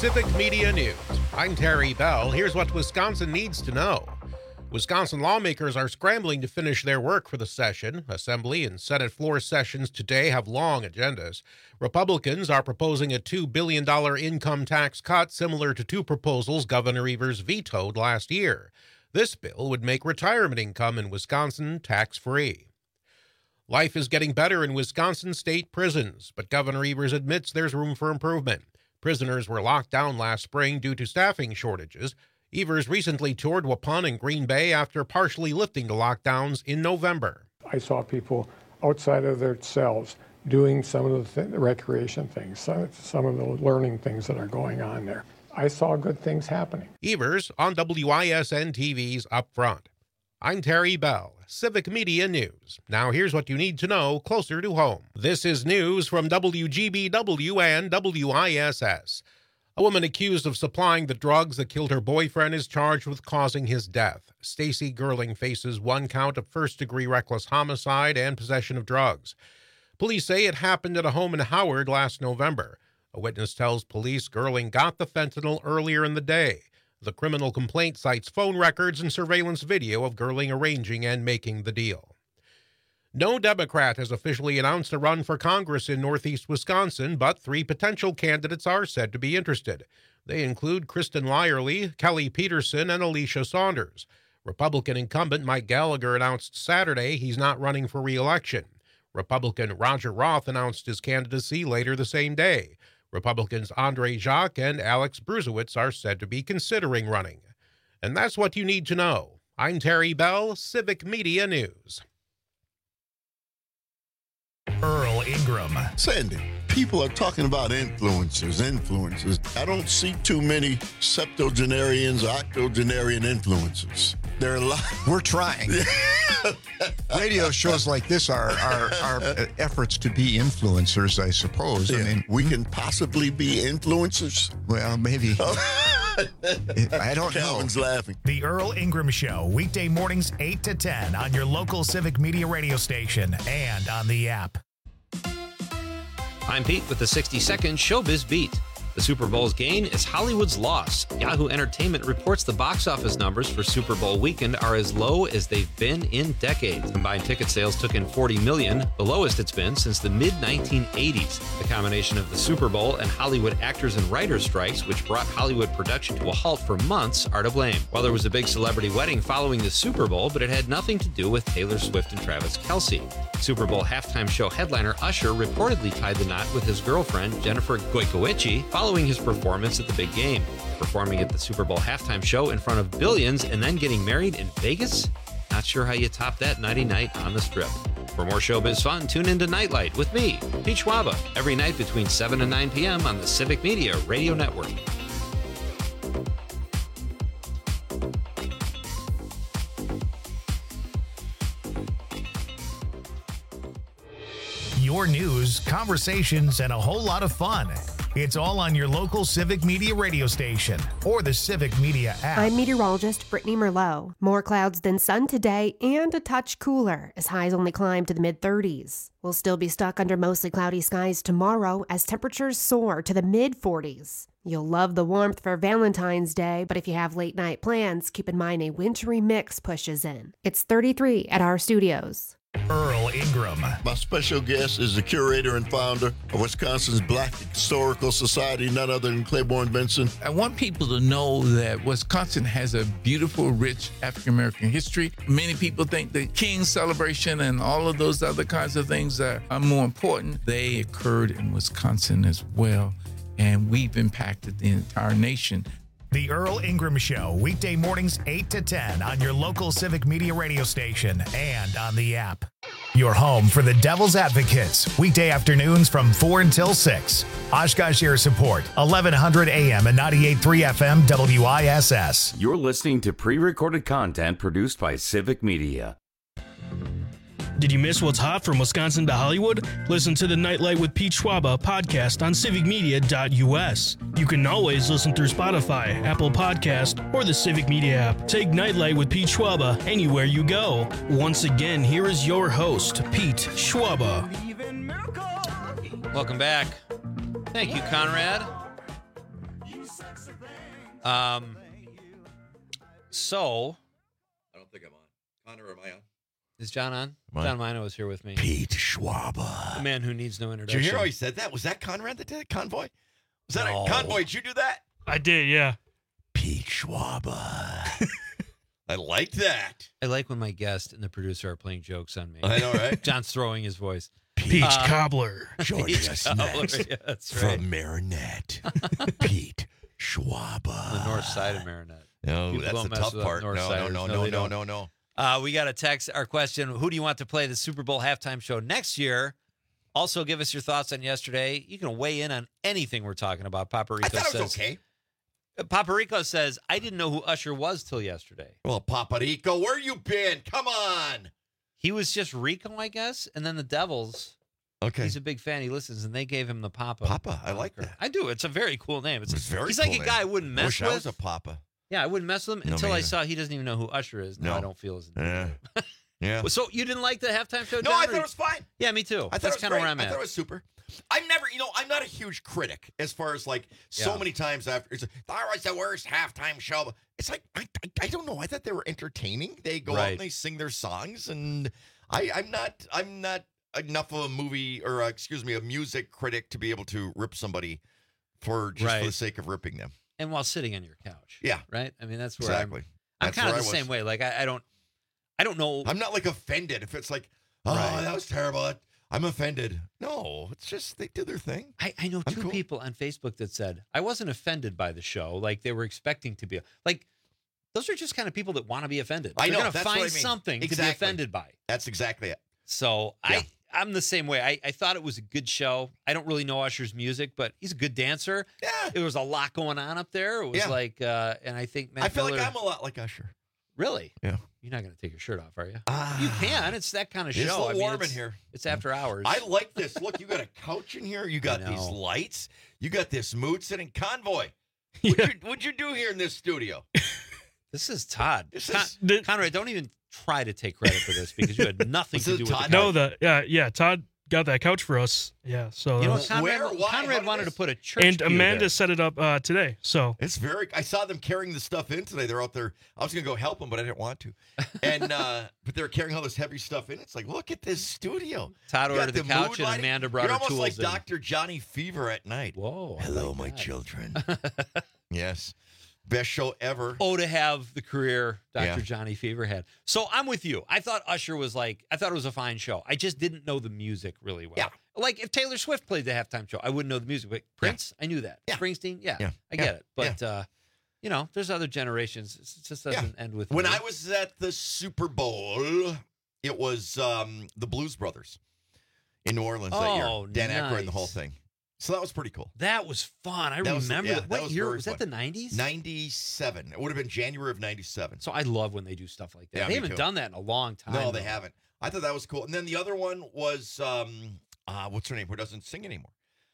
Civic Media News. I'm Terry Bell. Here's what Wisconsin needs to know. Wisconsin lawmakers are scrambling to finish their work for the session. Assembly and Senate floor sessions today have long agendas. Republicans are proposing a two billion dollars income tax cut similar to two proposals Governor Evers vetoed last year. This bill would make retirement income in Wisconsin tax-free. Life is getting better in Wisconsin state prisons, but Governor Evers admits there's room for improvement. Prisoners were locked down last spring due to staffing shortages. Evers recently toured Waupun and Green Bay after partially lifting the lockdowns in November. I saw people outside of their cells doing some of the th- recreation things, some, some of the learning things that are going on there. I saw good things happening. Evers on W I S N T V's Up Front. I'm Terry Bell, Civic Media News. Now here's what you need to know closer to home. This is news from W G B W and W I S S. A woman accused of supplying the drugs that killed her boyfriend is charged with causing his death. Stacy Gerling faces one count of first-degree reckless homicide and possession of drugs. Police say it happened at a home in Howard last November. A witness tells police Gerling got the fentanyl earlier in the day. The criminal complaint cites phone records and surveillance video of Gerling arranging and making the deal. No Democrat has officially announced a run for Congress in northeast Wisconsin, but three potential candidates are said to be interested. They include Kristen Lyerly, Kelly Peterson, and Alicia Saunders. Republican incumbent Mike Gallagher announced Saturday he's not running for re-election. Republican Roger Roth announced his candidacy later the same day. Republicans Andre Jacques and Alex Bruzewitz are said to be considering running. And that's what you need to know. I'm Terry Bell, Civic Media News. Earl Ingram. Sandy, people are talking about influencers, influencers. I don't see too many septuagenarians or octogenarian influencers. There are a lot. We're trying. Radio shows like this are, are, are efforts to be influencers, I suppose. Yeah. I mean, we can possibly be influencers. Well, maybe. I don't Calvin's know. laughing. The Earl Ingram Show, weekday mornings eight to ten on your local Civic Media radio station and on the app. I'm Pete with the sixty second Showbiz Beat. The Super Bowl's gain is Hollywood's loss. Yahoo Entertainment reports the box office numbers for Super Bowl weekend are as low as they've been in decades. Combined ticket sales took in forty million dollars, the lowest it's been since the mid nineteen eighties. The combination of the Super Bowl and Hollywood actors and writers strikes, which brought Hollywood production to a halt for months, are to blame. Well, there was a big celebrity wedding following the Super Bowl, but it had nothing to do with Taylor Swift and Travis Kelce. Super Bowl halftime show headliner Usher reportedly tied the knot with his girlfriend, Jennifer Goikoechi, following his performance at the big game. Performing at the Super Bowl halftime show in front of billions and then getting married in Vegas? Not sure how you top that nighty night on the Strip. For more showbiz fun, tune into Nightlight with me, Pete Schwaba, every night between seven and nine p.m. on the Civic Media Radio Network. Your news, conversations, and a whole lot of fun. It's all on your local Civic Media radio station or the Civic Media app. I'm meteorologist Brittany Merlot. More clouds than sun today and a touch cooler as highs only climb to the mid thirties. We'll still be stuck under mostly cloudy skies tomorrow as temperatures soar to the mid forties. You'll love the warmth for Valentine's Day, but if you have late night plans, keep in mind a wintry mix pushes in. It's thirty-three at our studios. Earl Ingram. My special guest is the curator and founder of Wisconsin's Black Historical Society, none other than Claiborne Benson. I want people to know that Wisconsin has a beautiful, rich African-American history. Many people think the King's celebration and all of those other kinds of things are, are more important. They occurred in Wisconsin as well, and we've impacted the entire nation. The Earl Ingram Show, weekday mornings eight to ten on your local Civic Media radio station and on the app. Your home for the Devil's Advocates, weekday afternoons from four until six. Oshkosh Air Support, eleven hundred A M and ninety-eight point three F M W I S S. You're listening to pre-recorded content produced by Civic Media. Did you miss what's hot from Wisconsin to Hollywood? Listen to the Nightlight with Pete Schwaba podcast on civic media dot U S. You can always listen through Spotify, Apple Podcast, or the Civic Media app. Take Nightlight with Pete Schwaba anywhere you go. Once again, here is your host, Pete Schwaba. Welcome back. Thank you, Conrad. Um. So, I don't think I'm on. Connor, am I on? is John on? Am I? John Mino is here with me. Pete Schwaba. The man who needs no Did introduction. you hear how he said that? Was that Conrad that did it? Convoy? Was that No. a Convoy? Did you do that? I did, yeah. Pete Schwaba. I like that. I like when my guest and the producer are playing jokes on me. I know, right? John's throwing his voice. Peach Uh, cobbler. Joining Peach us cobbler, next yeah, that's from right. Marinette, Pete Schwaba. The north side of Marinette. No, People that's don't the mess tough with part. North No, no, Siders. no, No, no, they no, don't. no, no. Uh, we got a text. Our question: who do you want to play the Super Bowl halftime show next year? Also, give us your thoughts on yesterday. You can weigh in on anything we're talking about. Paparico I thought it says. was okay. Uh, Paparico says, "I didn't know who Usher was till yesterday. Well, Paparico, where you been? Come on. He was just Rico, I guess, and then the Devils." Okay. He's a big fan. He listens, and they gave him the Papa. Papa, I like that. I do. It's a very cool name. It's, It's very he's cool like a name. guy I wouldn't I mess wish with. I was a Papa. Yeah, I wouldn't mess with him No, until me I either. saw he doesn't even know who Usher is. Now No. I don't feel as Yeah. Yeah. Well, so you didn't like the halftime show, No, John, I or- thought it was fine. Yeah, me too. I thought That's it was kind of great. where I'm I at. thought it was super. I'm never, you know, I'm not a huge critic as far as like so Yeah. many times after it's like, that was the worst halftime show. It's like I, I, I don't know. I thought they were entertaining. They go out Right. and they sing their songs, and I, I'm not, I'm not enough of a movie or uh, excuse me, a music critic to be able to rip somebody for just for Right. the sake of ripping them. And while sitting on your couch. Yeah. Right? I mean, that's where Exactly. I'm, I'm That's kind of where the I was. same way. Like, I, I don't, I don't know. I'm not like offended if it's like, oh, Right. that was terrible. I'm offended. No, it's just they did their thing. I, I know I'm two cool. people on Facebook that said, I wasn't offended by the show. Like, they were expecting to be. Like, those are just kind of people that want to be offended. I They're know, going to that's what find I mean. something to be Exactly. offended by. That's exactly it. So Yeah. I, I'm the same way. I, I thought it was a good show. I don't really know Usher's music, but he's a good dancer. Yeah. There was a lot going on up there. It was Yeah. like, uh, and I think Matt I feel Miller, like I'm a lot like Usher. really. Yeah. You're not going to take your shirt off, are you? Ah. You can. It's that kind of show. It's a little I mean, warm in it's- here. It's after hours. I like this. Look, you got a couch in here. You got I these know. lights. You got this mood sitting convoy. What'd, you, what'd you do here in this studio? This is Todd. This Con- is- The- Conrad, don't even try to take credit for this because you had nothing Was to it do with Todd? the No, couch. the yeah, yeah. Todd got that couch for us. Yeah, so You know uh, what, Conrad, Where? Why? How Conrad did wanted this- to put a church and pew Amanda there. set it up uh, today. So It's very. I saw them carrying the stuff in today. They're out there. I was gonna go help them, but I didn't want to. And uh, but they're carrying all this heavy stuff in. It's like, look at this studio. Todd You got ordered the mood couch and lighting. Amanda brought You're her almost tools like in. Doctor Johnny Fever at night. Whoa. I Hello, like my that. children. Yes, best show ever. Oh, to have the career Doctor Yeah. Johnny Fever had. So I'm with you. I thought Usher was like, I thought it was a fine show. I just didn't know the music really well. Yeah. Like if Taylor Swift played the halftime show, I wouldn't know the music. But Prince, I knew that. Yeah. Springsteen, yeah, Yeah. I Yeah. get it. But, uh, you know, there's other generations. It just doesn't end with When me. I was at the Super Bowl, it was um, the Blues Brothers in New Orleans that Oh, year. Dan Aykroyd and the whole nice. thing. So that was pretty cool. That was fun. I That was- remember yeah, that. that What was year very was that? fun. The nineties? ninety-seven. It would have been January of ninety-seven. So I love when they do stuff like that. Yeah, they me haven't too. done that in a long time. No, they though. haven't. I thought that was cool. And then the other one was, um, uh, what's her name? Who doesn't sing anymore?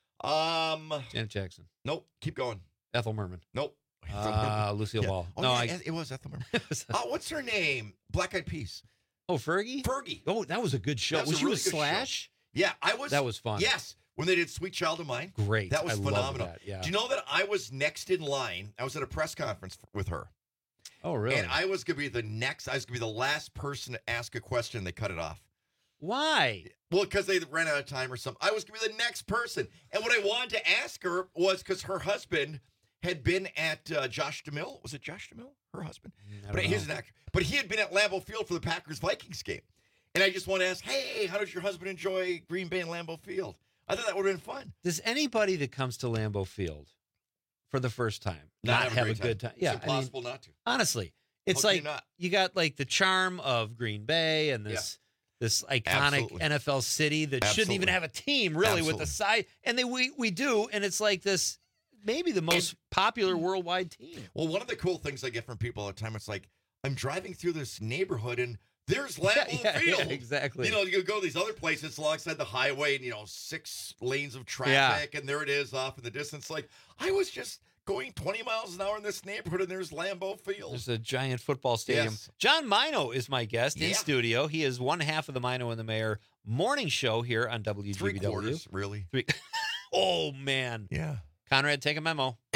Um, Janet Jackson, nope. Keep going. Ethel Merman, Nope. uh, Lucille Yeah. Ball. Oh, no, yeah, I. it was Ethel Merman. uh, what's her name? Black Eyed Peas. Oh, Fergie. Fergie. Oh, that was a good show. That Was, was a you really with good show. Slash? Yeah, I was. That was fun. Yes, when they did "Sweet Child of Mine." Great. That was I loved phenomenal. that, yeah. Do you know that I was next in line? I was at a press conference f- with her, Oh, really? and I was going to be the next. I was going to be the last person to ask a question. They cut it off. Why? Well, because they ran out of time or something. I was going to be the next person, and what I wanted to ask her was because her husband had been at uh, Josh DeMille. Was it Josh DeMille? Her husband, I don't but he's know. an actor. But he had been at Lambeau Field for the Packers Vikings game, and I just want to ask, hey, how does your husband enjoy Green Bay and Lambeau Field? I thought that would have been fun. Does anybody that comes to Lambeau Field for the first time not, have have a great good time? Yeah, it's I mean, impossible not to. honestly, it's How can like you not? you got like the charm of Green Bay and this this iconic Absolutely. N F L city that shouldn't even Absolutely. have a team really with Absolutely. the side, and they we we do, and it's like this maybe the most popular worldwide team. Well, one of the cool things I get from people all the time, it's like I'm driving through this neighborhood and there's Lambeau yeah, Field. yeah, exactly. You know, you go to these other places alongside the highway and, you know, six lanes of Yeah. traffic, and there it is off in the distance. Like, I was just going twenty miles an hour in this neighborhood, and there's Lambeau Field. There's a giant football stadium. Yes. John Mino is my guest in Yeah. studio. He is one half of the Mino and the Mayor morning show here on W G B W. Three quarters, really. Three. Oh, man. Yeah. Conrad, take a memo.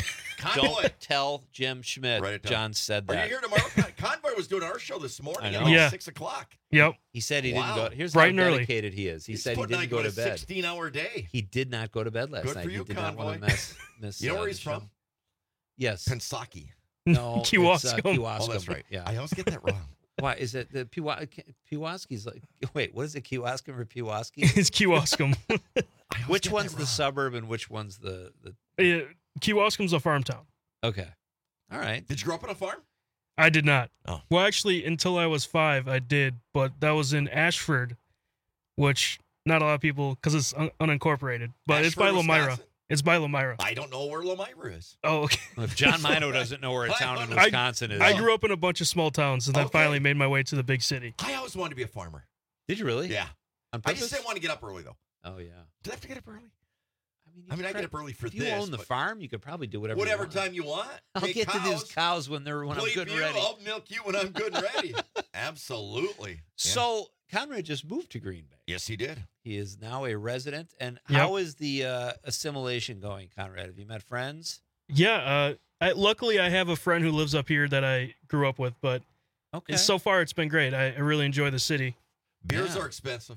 Don't tell Jim Schmidt. Write it down. John said Are that. you here tomorrow? Con- Convoy was doing our show this morning I at know. about Yeah. six o'clock. Yep. He said he Wow. didn't go. Here's Bright how and early. dedicated he is. He He's said he putting didn't like go to a bed. sixteen-hour day. He did not go to bed last Good night. for He you, did not want to Convoy. miss. miss You know uh, where the he's show. from? Yes. Pensaki. No, it's, uh, Kewaskum. Kewaskum. Oh, that's right. Yeah. I always get that wrong. Why is it the Pewa- Pewaski's like? Wait, what is it? Kewaskum or Pewaski? It's Kewaskum. Which one's the suburb and which one's the the? Yeah, Kewaskum's a farm town. Okay. All right. Did you grow up on a farm? I did not. Oh. Well, actually, until I was five, I did, but that was in Ashford, which not a lot of people, because it's un- unincorporated, but it's by Ashford, Lomira. Wisconsin? It's by Lomira. I don't know where Lomira is. Oh, okay. If John Mino doesn't know where a town in I- Wisconsin is, I grew up in a bunch of small towns, and then Okay. finally made my way to the big city. I always wanted to be a farmer. Did you really? Yeah. On I purpose? just didn't want to get up early, though. Oh yeah. Did I have to get up early? I mean, I mean, I try- get up early for if you this. own the but farm, you could probably do whatever. whatever you want. time you want. I'll Take get to these cows, cows when they're when I'm bleep good and you, ready. I'll milk you when I'm good and ready. Absolutely. Yeah. So Conrad just moved to Green Bay. Yes, he did. He is now a resident. And Yep. how is the uh, assimilation going, Conrad? Have you met friends? Yeah. Uh, I, luckily, I have a friend who lives up here that I grew up with, but Okay. so far it's been great. I, I really enjoy the city. Beers Yeah. are expensive.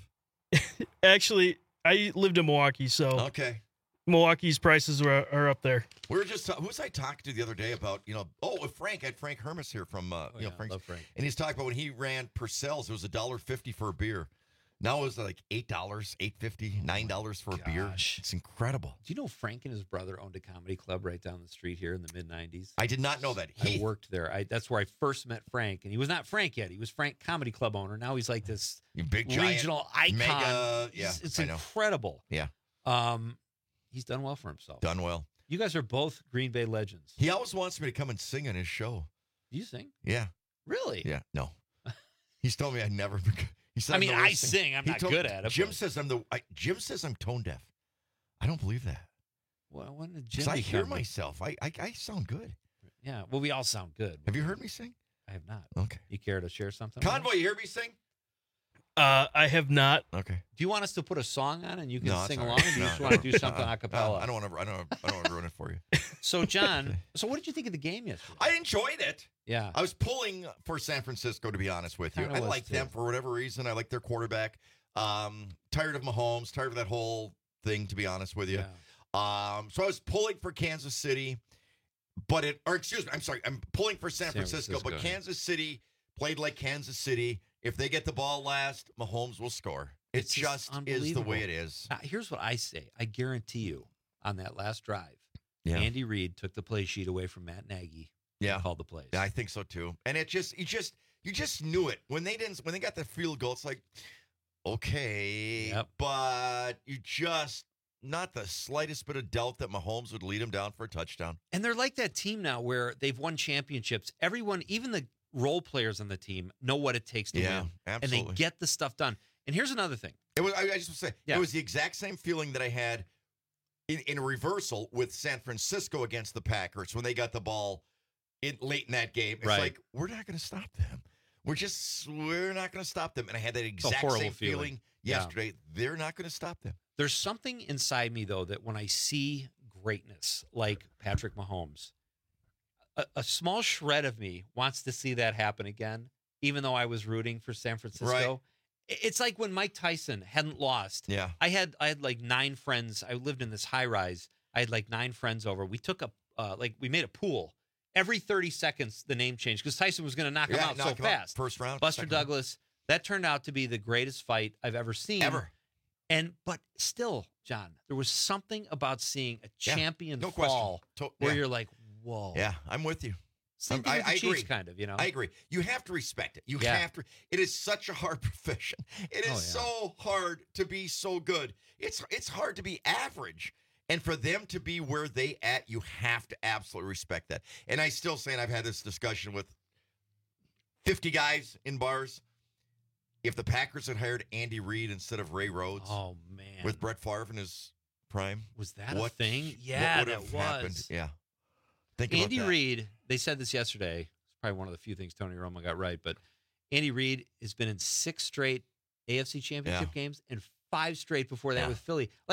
Actually, I lived in Milwaukee, so Okay. Milwaukee's prices are, are up there. We were just who was I talking to the other day about, you know, oh, with Frank, I had Frank Hermes here from uh, Oh, you know, yeah, Frank's, love Frank. and he's talking about when he ran Purcell's, it was a dollar fifty for a beer. Now it's like eight dollars, eight fifty, nine dollars for a beer. Gosh. It's incredible. Do you know Frank and his brother owned a comedy club right down the street here in the mid nineties? I did not know that. I He worked there. I, that's where I first met Frank, and he was not Frank yet. He was Frank Comedy Club owner. Now he's like this you big giant regional icon. mega. Yeah, It's, it's I know. incredible. Yeah, Um, he's done well for himself. done well. You guys are both Green Bay legends. He always wants me to come and sing on his show. Do you sing? Yeah, Really? yeah. No, he's told me I never. He said I I'm mean, the I worst singer. sing. I'm He not told- good at it. Jim but- says I'm the. I, Jim says I'm tone deaf. I don't believe that. Well, when did Because Jim I hear become- myself. I, I I sound good. Yeah. Well, we all sound good. Have you heard me sing? I have not. Okay. You care to share something? with us? Convoy, you hear me sing? Uh, I have not. Okay. Do you want us to put a song on and you can No, it's sing all along, right. or do you No, just no. want to do something Uh-uh. a cappella? I don't want to. I don't. I don't want to ruin it for you. So, John, so what did you think of the game yesterday? I enjoyed it. Yeah. I was pulling for San Francisco, to be honest with you. Kinda I was, like too. them for whatever reason. I like their quarterback. Um, tired of Mahomes. Tired of that whole thing, to be honest with you. Yeah. Um, so I was pulling for Kansas City, but it. Or excuse me. I'm sorry. I'm pulling for San, San Francisco, but Francisco, yeah. Kansas City played like Kansas City. If they get the ball last, Mahomes will score. It It's just just is the way unbelievable. it is. Uh, here's what I say. I guarantee you, on that last drive, Yeah. Andy Reid took the play sheet away from Matt Nagy. Yeah. And called the plays. Yeah, I think so too. And it just, you just, you just knew it when they didn't, when they got the field goal. It's like, okay, Yep. but you just not the slightest bit of doubt that Mahomes would lead him down for a touchdown. And they're like that team now where they've won championships. Everyone, even the role players on the team, know what it takes to Yeah, win. absolutely. And they get the stuff done. And here's another thing. It was. I, I just want to say Yeah. it was the exact same feeling that I had in, in reversal with San Francisco against the Packers when they got the ball in late in that game. It's Right. like we're not going to stop them. We're just we're not going to stop them. And I had that a exact horrible same feeling. feeling Yeah. yesterday. They're not going to stop them. There's something inside me, though, that when I see greatness like Patrick Mahomes, a, a small shred of me wants to see that happen again, even though I was rooting for San Francisco. Right. I- It's like when Mike Tyson hadn't lost. Yeah. I had I had like nine friends. I lived in this high rise. I had like nine friends over. We took a uh, like we made a pool. Every thirty seconds, the name changed because Tyson was going to knock him Yeah, out knock so him out. fast. First round, Buster second round. Douglas. That turned out to be the greatest fight I've ever seen. Ever. And but still, John, there was something about seeing a Yeah, champion no fall question. To- where yeah. you're like, whoa. Yeah, I'm with you. Same I'm- thing I, with the I Chiefs, agree. kind of, you know. I agree. You have to respect it. You Yeah. have to. It is such a hard profession. It is Oh, yeah. so hard to be so good. It's it's hard to be average. And for them to be where they at, you have to absolutely respect that. And I still say, and I've had this discussion with fifty guys in bars. If the Packers had hired Andy Reid instead of Ray Rhodes, Oh man, with Brett Favre in his prime, was that what, a thing? what Yeah, would that have happened? was. Yeah. Think Andy about that. Reid. They said this yesterday. It's probably one of the few things Tony Romo got right. But Andy Reid has been in six straight A F C Championship Yeah. games and five straight before that Yeah. with Philly. Like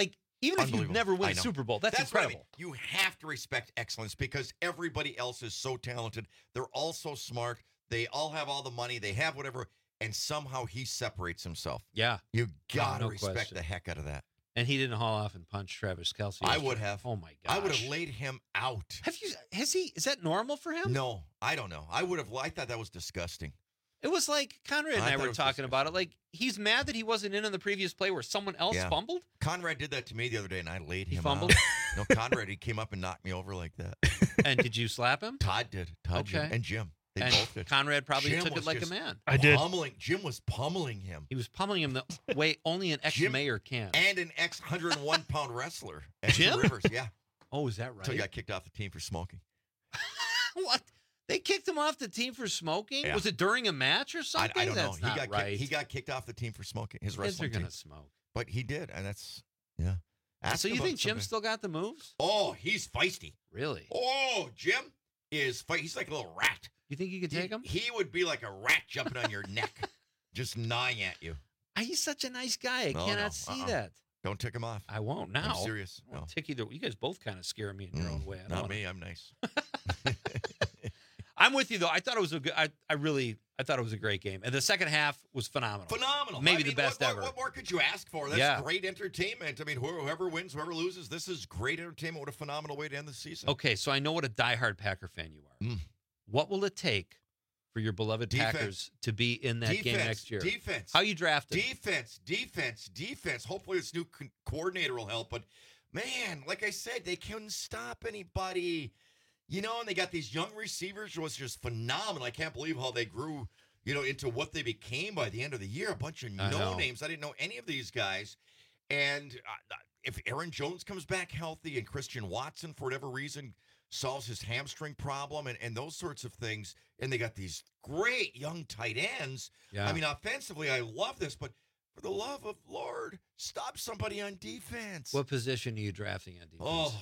Even if you Unbelievable. never win I a know. Super Bowl, that's, That's what I incredible. mean. You have to respect excellence because everybody else is so talented. They're all so smart. They all have all the money. They have whatever. And somehow he separates himself. Yeah. You got to no respect question. the heck out of that. And he didn't haul off and punch Travis Kelce. I yesterday. would have. Oh my gosh. I would have laid him out. Have you? Has he? Is that normal for him? No, I don't know. I would have. I thought that was disgusting. It was like Conrad and I I, thought were it was talking about it. Like he's mad that he wasn't in on the previous play where someone else Yeah. fumbled. Conrad did that to me the other day, and I laid He him fumbled? out. No, Conrad, he came up and knocked me over like that. And did you slap him? Todd did. Todd Okay. Jim, and Jim. They And both did. Conrad probably Jim took it was like a just man. I did. Pummeling. Jim was pummeling him. He was pummeling him the way only an ex-mayor can. And an ex one hundred one pound wrestler. at Two Jim? Rivers, yeah. Oh, is that right? Until he got kicked off the team for smoking. What? They kicked him off the team for smoking? Yeah. Was it during a match or I, something? I don't That's know. not He got right. kicked, he got kicked off the team for smoking. His Kids are wrestling gonna team. smoke. But he did, and that's yeah. Ask So you about think Jim something. still got the moves? Oh, he's feisty. Really? Oh, Jim is fight. He's like a little rat. You think you could He- take him? He would be like a rat jumping on your neck, just gnawing at you. He's such a nice guy. I No, cannot no, see uh-uh. that. Don't tick him off. I won't now. I'm serious. I won't No. tick either. You guys both kind of scare me in your Mm, own way. I don't Not wanna- me. I'm nice. I'm with you though. I thought it was a good. I, I really. I thought it was a great game, and the second half was phenomenal. Phenomenal. Maybe I the mean, best what, ever. What, what more could you ask for? That's Yeah. great entertainment. I mean, whoever wins, whoever loses, this is great entertainment. What a phenomenal way to end the season. Okay, so I know what a diehard Packer fan you are. Mm. What will it take for your beloved Defense. Packers to be in that defense, game next year? Defense. How you drafted? Defense, defense, defense. Hopefully this new co- coordinator will help. But, man, like I said, they couldn't stop anybody. You know, and they got these young receivers, was just phenomenal. I can't believe how they grew, you know, into what they became by the end of the year. A bunch of I know. no-names. I didn't know any of these guys. And uh, if Aaron Jones comes back healthy and Christian Watson, for whatever reason, solves his hamstring problem and, and those sorts of things, and they got these great young tight ends. Yeah. I mean, offensively, I love this, but for the love of Lord, stop somebody on defense. What position are you drafting on defense? Oh,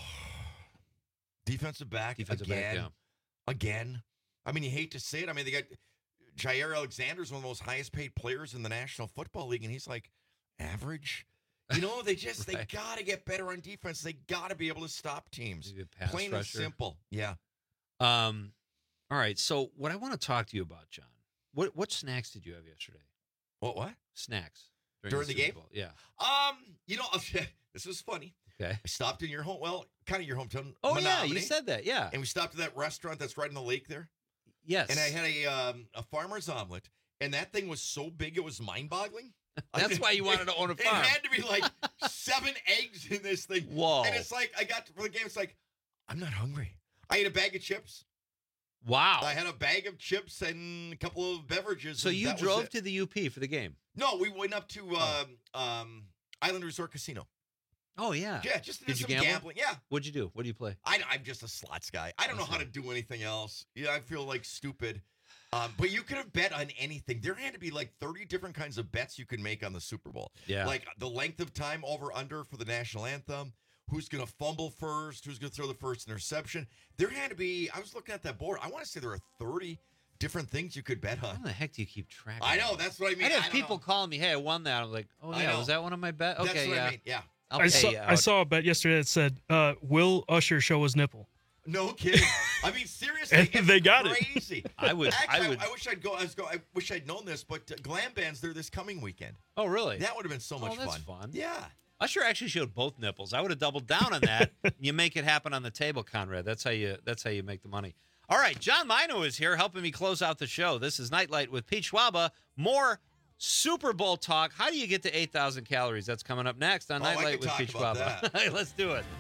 defensive back Defensive back, again. yeah. Again. I mean, you hate to say it. I mean, they got Jair Alexander's one of the most highest paid players in the National Football League, and he's like average. You know, they just Right. they got to get better on defense. They got to be able to stop teams. Maybe a pass Plain rusher. and simple. Yeah. Um, all right. So what I want to talk to you about, John. What what snacks did you have yesterday? What? What? Snacks During the Super game? Bowl. Yeah. Um, you know, this was funny. Okay. I stopped in your home, well, kind of your hometown. Oh yeah, you Menominee, said that. Yeah. And we stopped at that restaurant that's right in the lake there. Yes. And I had a um, a farmer's omelet, and that thing was so big it was mind-boggling. That's why you wanted to own a It farm. had to be like seven eggs in this thing. Whoa. And it's like I got to, for the game. It's like I'm not hungry. I ate a bag of chips. Wow. I had a bag of chips and a couple of beverages. So and you that was drove it. to the U P for the game? No, we went up to Oh. um, um, Island Resort Casino. Oh yeah. Yeah, just did Did you some gamble? gambling. Yeah. What'd you do? What do you play? I, I'm just a slots guy. I don't know how to do anything else. Yeah, I feel like stupid. Um, but you could have bet on anything. There had to be like thirty different kinds of bets you could make on the Super Bowl. Yeah. Like the length of time over under for the national anthem. Who's going to fumble first? Who's going to throw the first interception? There had to be, I was looking at that board. I want to say there are thirty different things you could bet How on. the heck do you keep track? I of know. that? That's what I mean. I'd I have don't people know. calling me, "Hey, I won that." I'm like, "Oh I yeah, know. was that one of my bets?" Okay, That's what yeah. I mean. Yeah. I'll I pay saw you I out. saw a bet yesterday that said, uh, "Will Usher show his nipple?" No kidding. I mean, seriously, And it's they got it. crazy. I would- Actually, I would- I, wish I'd go. I was go. I wish I'd known this, but uh, Glam Band's there this coming weekend. Oh really? That would have been so much oh, that's fun. fun. Yeah. Usher actually showed both nipples. I would have doubled down on that. You make it happen on the table, Conrad. That's how you. That's how you make the money. All right, John Mino is here helping me close out the show. This is Nightlight with Pete Schwaba. More Super Bowl talk. How do you get to eight thousand calories? That's coming up next on Oh, I Nightlight could with talk Pete about Schwaba. that. Let's do it.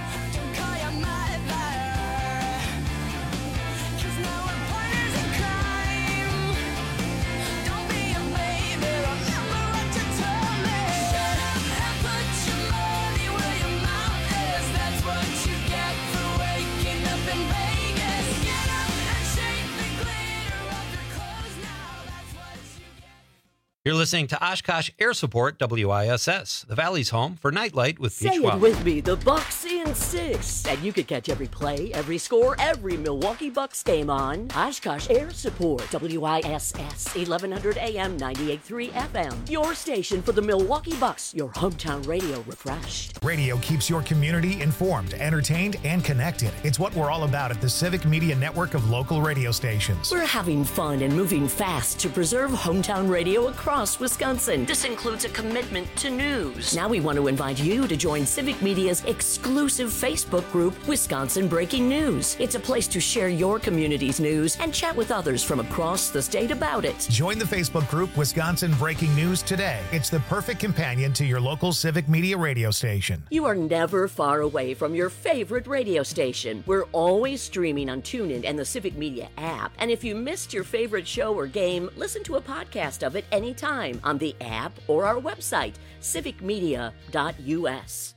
You're listening to Oshkosh Air Support, W I S S, the Valley's home for Nightlight with Pete Say Schwaba. it with me. The Boxy and six. And you can catch every play, every score, every Milwaukee Bucks game on Oshkosh Air Support, W I S S, eleven hundred A M, ninety-eight point three F M. Your station for the Milwaukee Bucks, your hometown radio refreshed. Radio keeps your community informed, entertained, and connected. It's what we're all about at the Civic Media Network of local radio stations. We're having fun and moving fast to preserve hometown radio across Wisconsin. This includes a commitment to news. Now we want to invite you to join Civic Media's exclusive Facebook group, Wisconsin Breaking News. It's a place to share your community's news and chat with others from across the state about it. Join the Facebook group Wisconsin Breaking News today. It's the perfect companion to your local Civic Media radio station. You are never far away from your favorite radio station. We're always streaming on TuneIn and the Civic Media app. And if you missed your favorite show or game, listen to a podcast of it anytime on the app or our website, civic media dot U S.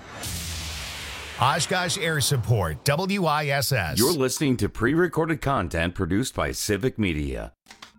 Oshkosh Air Support, W I S S. You're listening to pre-recorded content produced by Civic Media.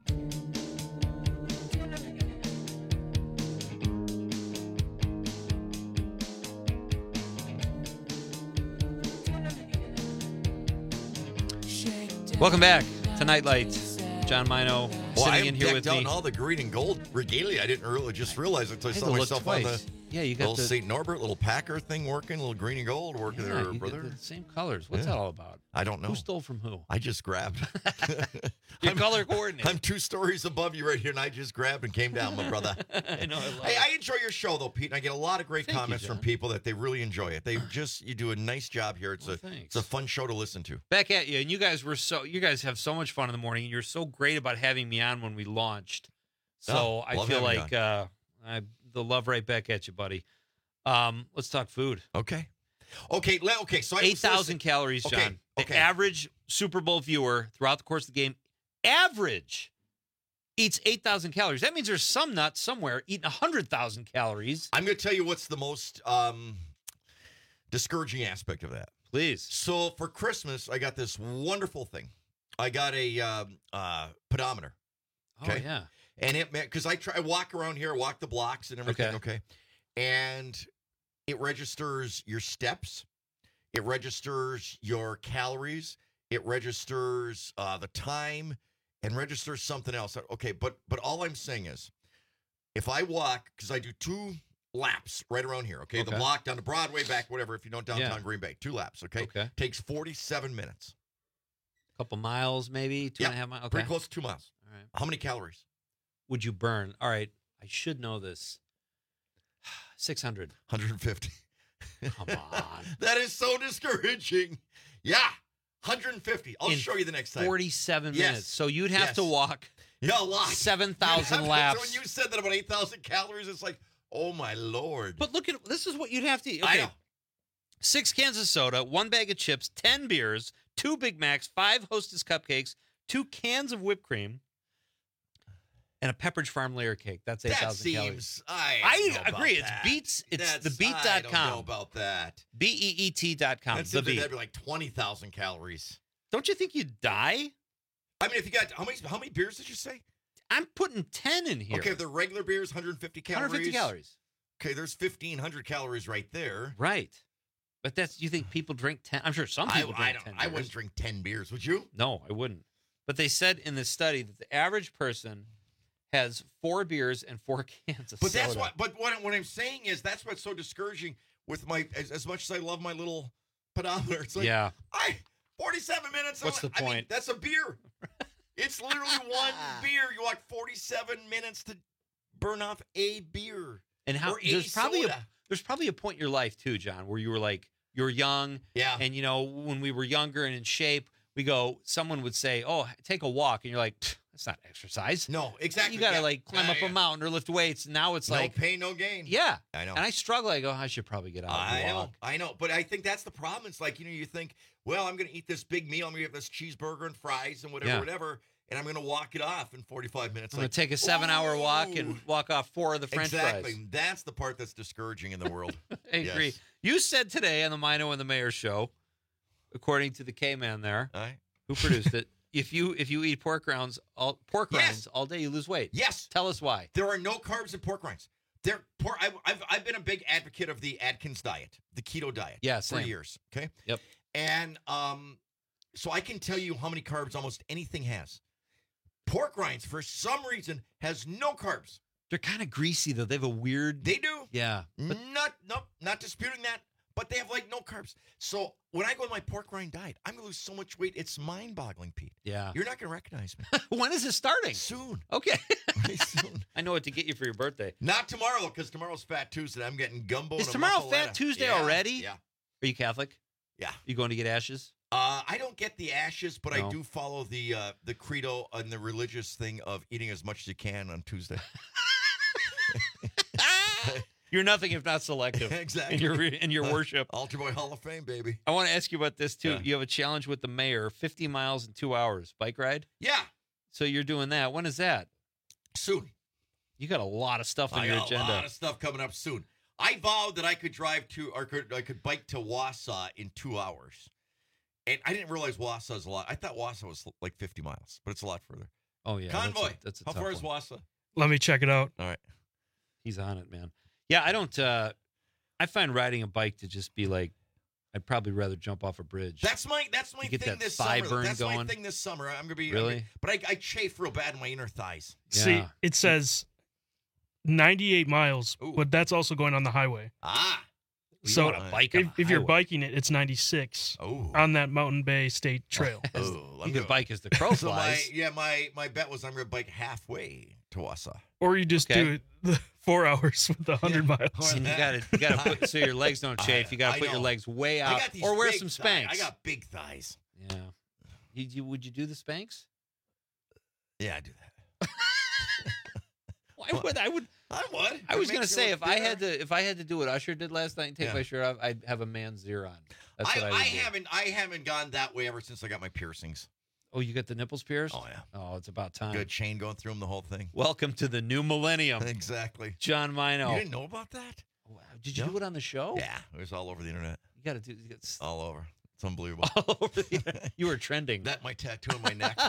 Welcome back to Nightlight. John Mino Well, sitting I in here with decked out me. in all the green and gold regalia. I didn't really just realize it until I Had saw to look myself on the twice. Yeah, you got little the- Saint Norbert, little Packer thing working, little green and gold working Yeah, there, you brother. get the same colors. What's Yeah. that all about? I don't know. Who stole from who? I just grabbed. Your color coordinator. I'm two stories above you right here, and I just grabbed and came down, my brother. I know. I love Hey, it. I enjoy your show though, Pete, and I get a lot of great Thank you, comments from John. people that they really enjoy it. They just you do a nice job here. It's Well, a thanks. it's a fun show to listen to. Back at you, and you guys were so you guys have so much fun in the morning, and you're so great about having me on when we launched. So Oh, I love feel having you like uh, I the love right back at you, buddy. Um, let's talk food. Okay. Okay. le- Okay. So I Eight was thousand listening- calories, Okay, John. The okay. average Super Bowl viewer throughout the course of the game, average, eats eight thousand calories. That means there's some nuts somewhere eating a hundred thousand calories. I'm going to tell you what's the most um, discouraging aspect of that. Please. So for Christmas, I got this wonderful thing. I got a um, uh, pedometer. Oh yeah. And it because I try I walk around here, walk the blocks and everything. Okay. Okay. And it registers your steps. It registers your calories. It registers uh, the time and registers something else. Okay, but but all I'm saying is, if I walk, because I do two laps right around here. Okay, the Okay. block down to Broadway, back whatever. If you know downtown Yeah. Green Bay, two laps. Okay. Okay. Takes forty-seven minutes. Couple miles, maybe two Yeah, and a half miles. Okay. Pretty close to two miles. All right. How many calories? Would you burn? All right. I should know this. Six hundred. one hundred fifty. Come on. That is so discouraging. Yeah, one hundred fifty. I'll In show you the next time. Forty-seven Yes. minutes. So you'd have to Yes. walk. Yeah, a lot. Seven You'd have thousand to- laps. So when you said that about eight thousand calories, it's like, oh my lord. But look at this is what you'd have to eat. I Okay. know. Six cans of soda, one bag of chips, ten beers, two Big Macs, five Hostess cupcakes, two cans of whipped cream, and a Pepperidge Farm layer cake. That's eight That thousand calories. seems. I, I don't know about agree. It's that. beats. It's That's- the beat I dot don't com. know about that. B E E T dot com. That The seems like beat. that'd be like twenty thousand calories. Don't you think you'd die? I mean, if you got how many how many beers did you say? I'm putting ten in here. Okay, if the regular beer is one hundred fifty calories. one hundred fifty calories. Okay, there's fifteen hundred calories right there. Right. But that's you think people drink ten? I'm sure some I, people I drink don't. ten. I beers. wouldn't drink ten beers. Would you? No, I wouldn't. But they said in this study that the average person has four beers and four cans of But soda. that's what. But what, what I'm saying is that's what's so discouraging with my. As, as much as I love my little pedometer, it's like Yeah. I forty-seven minutes. What's I'm- the I mean, point? that's a beer. It's literally one beer. You walk forty-seven minutes to burn off a beer. And how or a there's probably a, soda. there's probably a point in your life too, John, where you were like you're young, Yeah. and you know when we were younger and in shape, we go. Someone would say, "Oh, take a walk," and you're like, "Pfft, "That's not exercise." No, exactly. You got to yeah. like climb Yeah, up yeah. a mountain or lift weights. Now it's No like, pain, no gain. yeah, I know. And I struggle. I go, I should probably get out I and know, walk. I know, but I think that's the problem. It's like, you know, you think, well, I'm going to eat this big meal. I'm going to have this cheeseburger and fries and whatever, Yeah. whatever, and I'm going to walk it off in forty-five minutes. I'm like, gonna take a seven-hour walk ooh. and walk off four of the French exactly. fries. That's the part that's discouraging in the world. I agree. Yes. You said today on the Mino and the Mayor show, according to the K-man there, All right. who produced it, if you if you eat pork rinds all pork Yes. rinds all day, you lose weight. Yes. Tell us why. There are no carbs in pork rinds. They're poor. I, I've I've been a big advocate of the Atkins diet, the keto diet, Yeah, for same. years. Okay. Yep. And um, so I can tell you how many carbs almost anything has. Pork rinds, for some reason, has no carbs. They're kind of greasy though. They have a weird. They do. Yeah. But Not nope, not disputing that, but they have like no carbs. So when I go on my pork rind diet, I'm gonna lose so much weight. It's mind-boggling, Pete. yeah. You're not gonna recognize me When is it starting? soon. Okay. Very soon. I know what to get you for your birthday. Not tomorrow, because tomorrow's Fat Tuesday. I'm getting gumbo. Is and a tomorrow muffaletta. Fat Tuesday Yeah, already? Yeah. Are you Catholic? Yeah. You going to get ashes? Uh, I don't get the ashes, but No. I do follow the uh, the credo and the religious thing of eating as much as you can on Tuesday. You're nothing if not selective. Exactly. In your in your worship. Altar Boy Hall of Fame, baby. I want to ask you about this too. Yeah. You have a challenge with the mayor, fifty miles in two hours bike ride. Yeah. So you're doing that. When is that? Soon. You got a lot of stuff on I your got agenda. a lot of stuff coming up soon. I vowed that I could drive to, or could, I could bike to Wausau in two hours. And I didn't realize Wausau is a lot. I thought Wausau was like fifty miles, but it's a lot further. Oh yeah, that's a- Convoy. That's a, How tough far is one. Wausau? Let me check it out. All right. He's on it, man. Yeah, I don't. uh I find riding a bike to just be like, I'd probably rather jump off a bridge. That's my that's my You get thing that this thigh summer. burn That's my going. thing this summer. I'm gonna be Really? I'm gonna- but I, I chafe real bad in my inner thighs. See, Yeah. it says ninety-eight miles, Ooh. but that's also going on the highway. Ah. You So want to bike on if, the if you're highway. biking it, it's ninety-six Oh. on that Mountain Bay State Trail. Oh, you I'm could gonna- bike as the crow So my flies. yeah, my my bet was I'm gonna bike halfway to Wausau. Or you just Okay. do it the four hours with the one hundred Or miles. And you that. got to you got to put so your legs don't I- chafe. You got I to put your know. legs way I out, got these or wear big some thighs. Spanx. I got big thighs. Yeah. You, you, would you do the Spanx? Yeah, I do that. Why would I would? I would. I It was gonna makes you say look if I thinner. had to if I had to do what Usher did last night and take Yeah. my shirt off, I'd have a man's zero on. That's I, what I, I would do. haven't I haven't gone that way ever since I got my piercings. Oh, you got the nipples pierced? Oh yeah. Oh, it's about time. Good chain going through them, the whole thing. Welcome to the new millennium, Exactly. John Mino. You didn't know about that? Wow. Did you No. do it on the show? Yeah, it was all over the internet. You got to do. You got All over. It's unbelievable. all over the internet. You were trending. That my tattoo on my neck.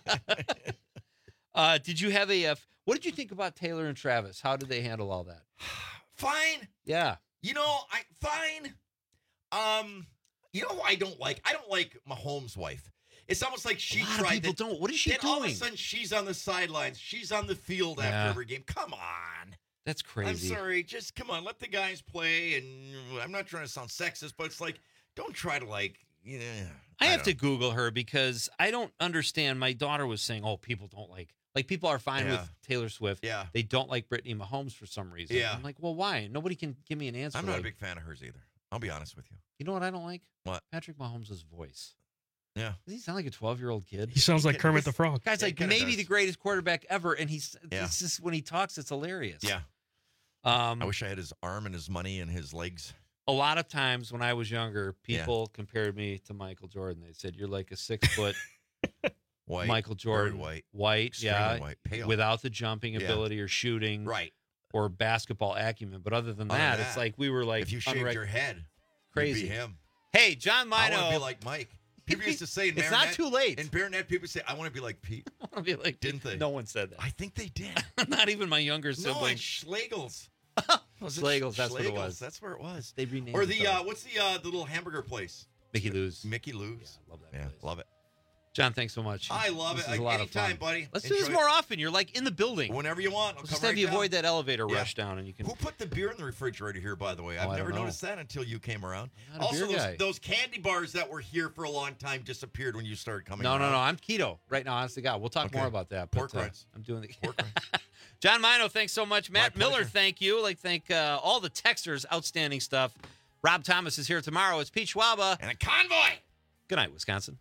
Uh, did you have a? Uh, what did you think about Taylor and Travis? How did they handle all that? Fine. Yeah. You know, I fine. Um, you know who I don't like? I don't like Mahomes' wife. It's almost like she a lot tried of people to, don't. What is she then doing? all of a sudden she's on the sidelines. She's on the field after Yeah. every game. Come on. That's crazy. I'm sorry. Just come on. Let the guys play. And I'm not trying to sound sexist, but it's like, don't try to like, you know. I have don't to Google her because I don't understand. My daughter was saying, "Oh, people don't like like people are fine Yeah. with Taylor Swift. Yeah. They don't like Brittany Mahomes for some reason." Yeah. I'm like, "Well, why? Nobody can give me an answer." I'm not like, a big fan of hers either. I'll be honest with you. You know what I don't like? What? Patrick Mahomes' voice. Yeah. Does he sound like a twelve-year-old kid? He sounds like Kermit the Frog. Guy's Yeah, he like kinda maybe does. the greatest quarterback ever, and he's Yeah. it's just when he talks, it's hilarious. Yeah. Um, I wish I had his arm and his money and his legs. a lot of times when I was younger, Yeah. people compared me to Michael Jordan. They said, "You're like a six-foot White. Michael very Jordan, white. white, Extremely yeah, white. Pale. without the jumping Yeah. ability or shooting, Right. or basketball acumen. But other than Other that, than it's that, like we were like if you shaved unrec- your head, crazy. you'd be him. Hey, John I want to Mino. be like Mike. People used to say in It's not Marinette- too late. In Baronet, people say, I want to be like Pete. I want to be like, Didn't they? No one said that. I think they did. Not even my younger No, sibling. it's Schlegel's. Was it Schlegel's, that's what it Schlegel's? was. That's where it was. They renamed Or it, the, though. uh, what's the uh, the little hamburger place? Mickey Lou's. Mickey Lou's. Yeah, love that Yeah, place. love it. John, thanks so much. I love This it. is a I- lot of anytime, fun. buddy. Let's do this Enjoy more it. often. You're like in the building. Whenever you want. I'll Just come have right you down. avoid that elevator Yeah. rush down, and you can. Who put the beer in the refrigerator here, by the way? Oh, I've I never don't know. noticed that until you came around. I'm not a Also, beer those, guy. those candy bars that were here for a long time disappeared when you started coming No, no, around. no. I'm keto right now. Honest to God, we'll talk Okay. more about that. Pork but, uh, rinds. I'm doing the Pork rinds. John Mino, thanks so much. Matt My Miller, pleasure. thank you. Like thank uh, all the texters. Outstanding stuff. Rob Thomas is here tomorrow. It's Pete Schwaba. And a convoy. Good night, Wisconsin.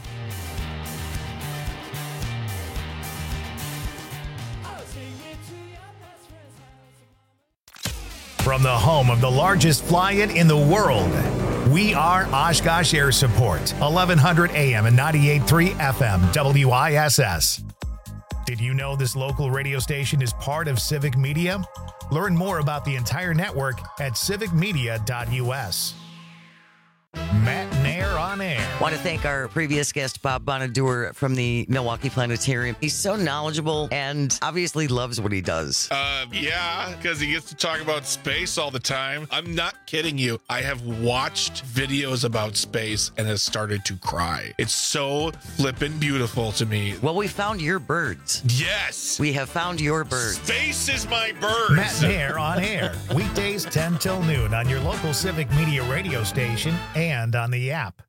From the home of the largest fly-in in the world, we are Oshkosh Air Support, eleven hundred A M and ninety-eight point three F M, W I S S. Did you know this local radio station is part of Civic Media? Learn more about the entire network at civic media dot U S. Matt Nair Matt Mayer on air. Want to thank our previous guest, Bob Bonadur from the Milwaukee Planetarium. He's so knowledgeable and obviously loves what he does. Uh, yeah, because he gets to talk about space all the time. I'm not kidding you. I have watched videos about space and has started to cry. It's so flippin' beautiful to me. Well, we found your birds. Yes. We have found your birds. Space is my birds. Matt Mayer on air. Weekdays ten till noon on your local Civic Media radio station and on the app.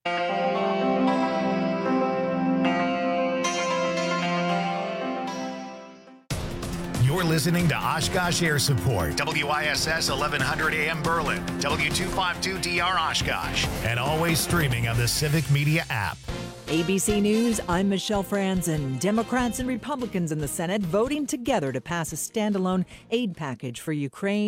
You're listening to Oshkosh Air Support, W I S S eleven hundred A M Berlin, W two fifty-two D R Oshkosh, and always streaming on the Civic Media app. A B C News, I'm Michelle Franzen. Democrats and Republicans in the Senate voting together to pass a standalone aid package for Ukraine.